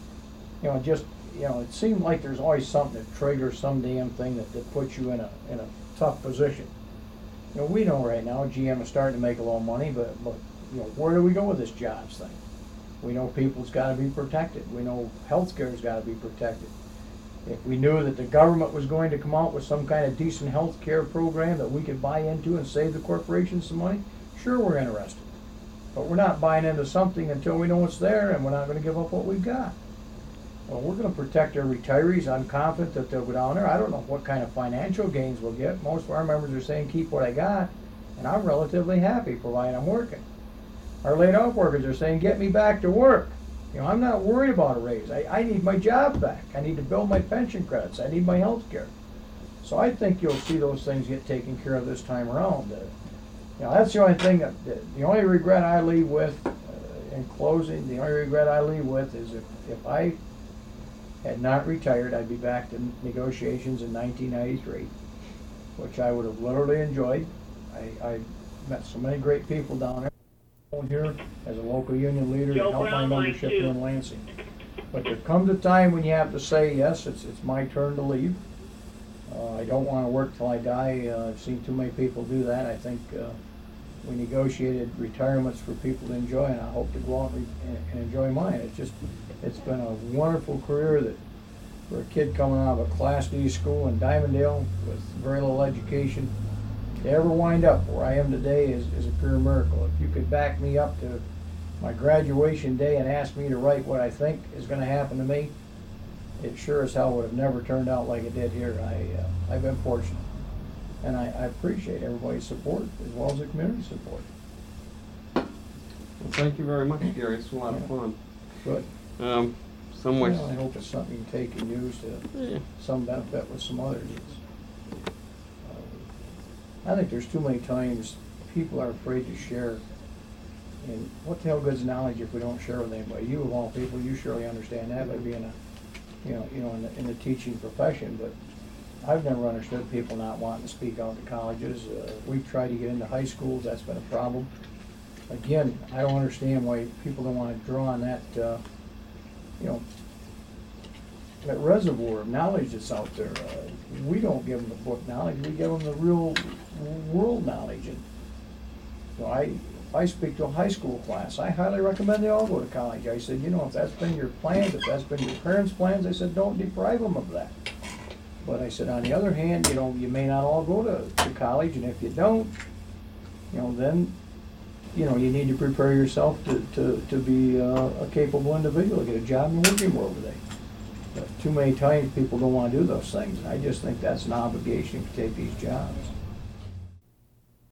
It seemed like there's always something that triggers some damn thing that puts you in a tough position. We know right now GM is starting to make a little money, but where do we go with this jobs thing? We know people's got to be protected. We know healthcare's got to be protected. If we knew that the government was going to come out with some kind of decent health care program that we could buy into and save the corporations some money, sure, we're interested. But we're not buying into something until we know it's there, and we're not going to give up what we've got. Well, we're going to protect our retirees. I'm confident that they'll go down there. I don't know what kind of financial gains we'll get. Most of our members are saying keep what I got, and I'm relatively happy providing I'm working. Our laid off workers are saying get me back to work. I'm not worried about a raise. I need my job back. I need to build my pension credits. I need my health care. So I think you'll see those things get taken care of this time around. That's the only thing, the only regret I leave with, in closing, the only regret I leave with is if I had not retired, I'd be back to negotiations in 1993, which I would have literally enjoyed. I met so many great people down there. Here as a local union leader to help my membership here in Lansing. But there comes a time when you have to say, yes, it's my turn to leave. I don't want to work till I die. I've seen too many people do that. I think we negotiated retirements for people to enjoy, and I hope to go out and enjoy mine. It's been a wonderful career that, for a kid coming out of a Class D school in Dimondale with very little education, to ever wind up where I am today is a pure miracle. If you could back me up to my graduation day and ask me to write what I think is going to happen to me, it sure as hell would have never turned out like it did here. I've been fortunate, and I appreciate everybody's support as well as the community support. Well, thank you very much, Gary. It's a lot of fun. Good. Some ways. Well, I hope it's something you can take and use to some benefit with some others. I think there's too many times people are afraid to share. And what the hell good's knowledge if we don't share with anybody? You of all people, you surely understand that by being in the teaching profession. But I've never understood people not wanting to speak out to colleges. We've tried to get into high schools. That's been a problem. Again, I don't understand why people don't want to draw on that. That reservoir of knowledge that's out there. We don't give them the book knowledge. We give them the real world knowledge. And if I speak to a high school class, I highly recommend they all go to college. I said, if that's been your plans, if that's been your parents' plans, I said, don't deprive them of that. But I said, on the other hand, you may not all go to college, and if you don't, then you need to prepare yourself to be a capable individual, get a job in the working world today. But too many times people don't want to do those things, and I just think that's an obligation to take these jobs.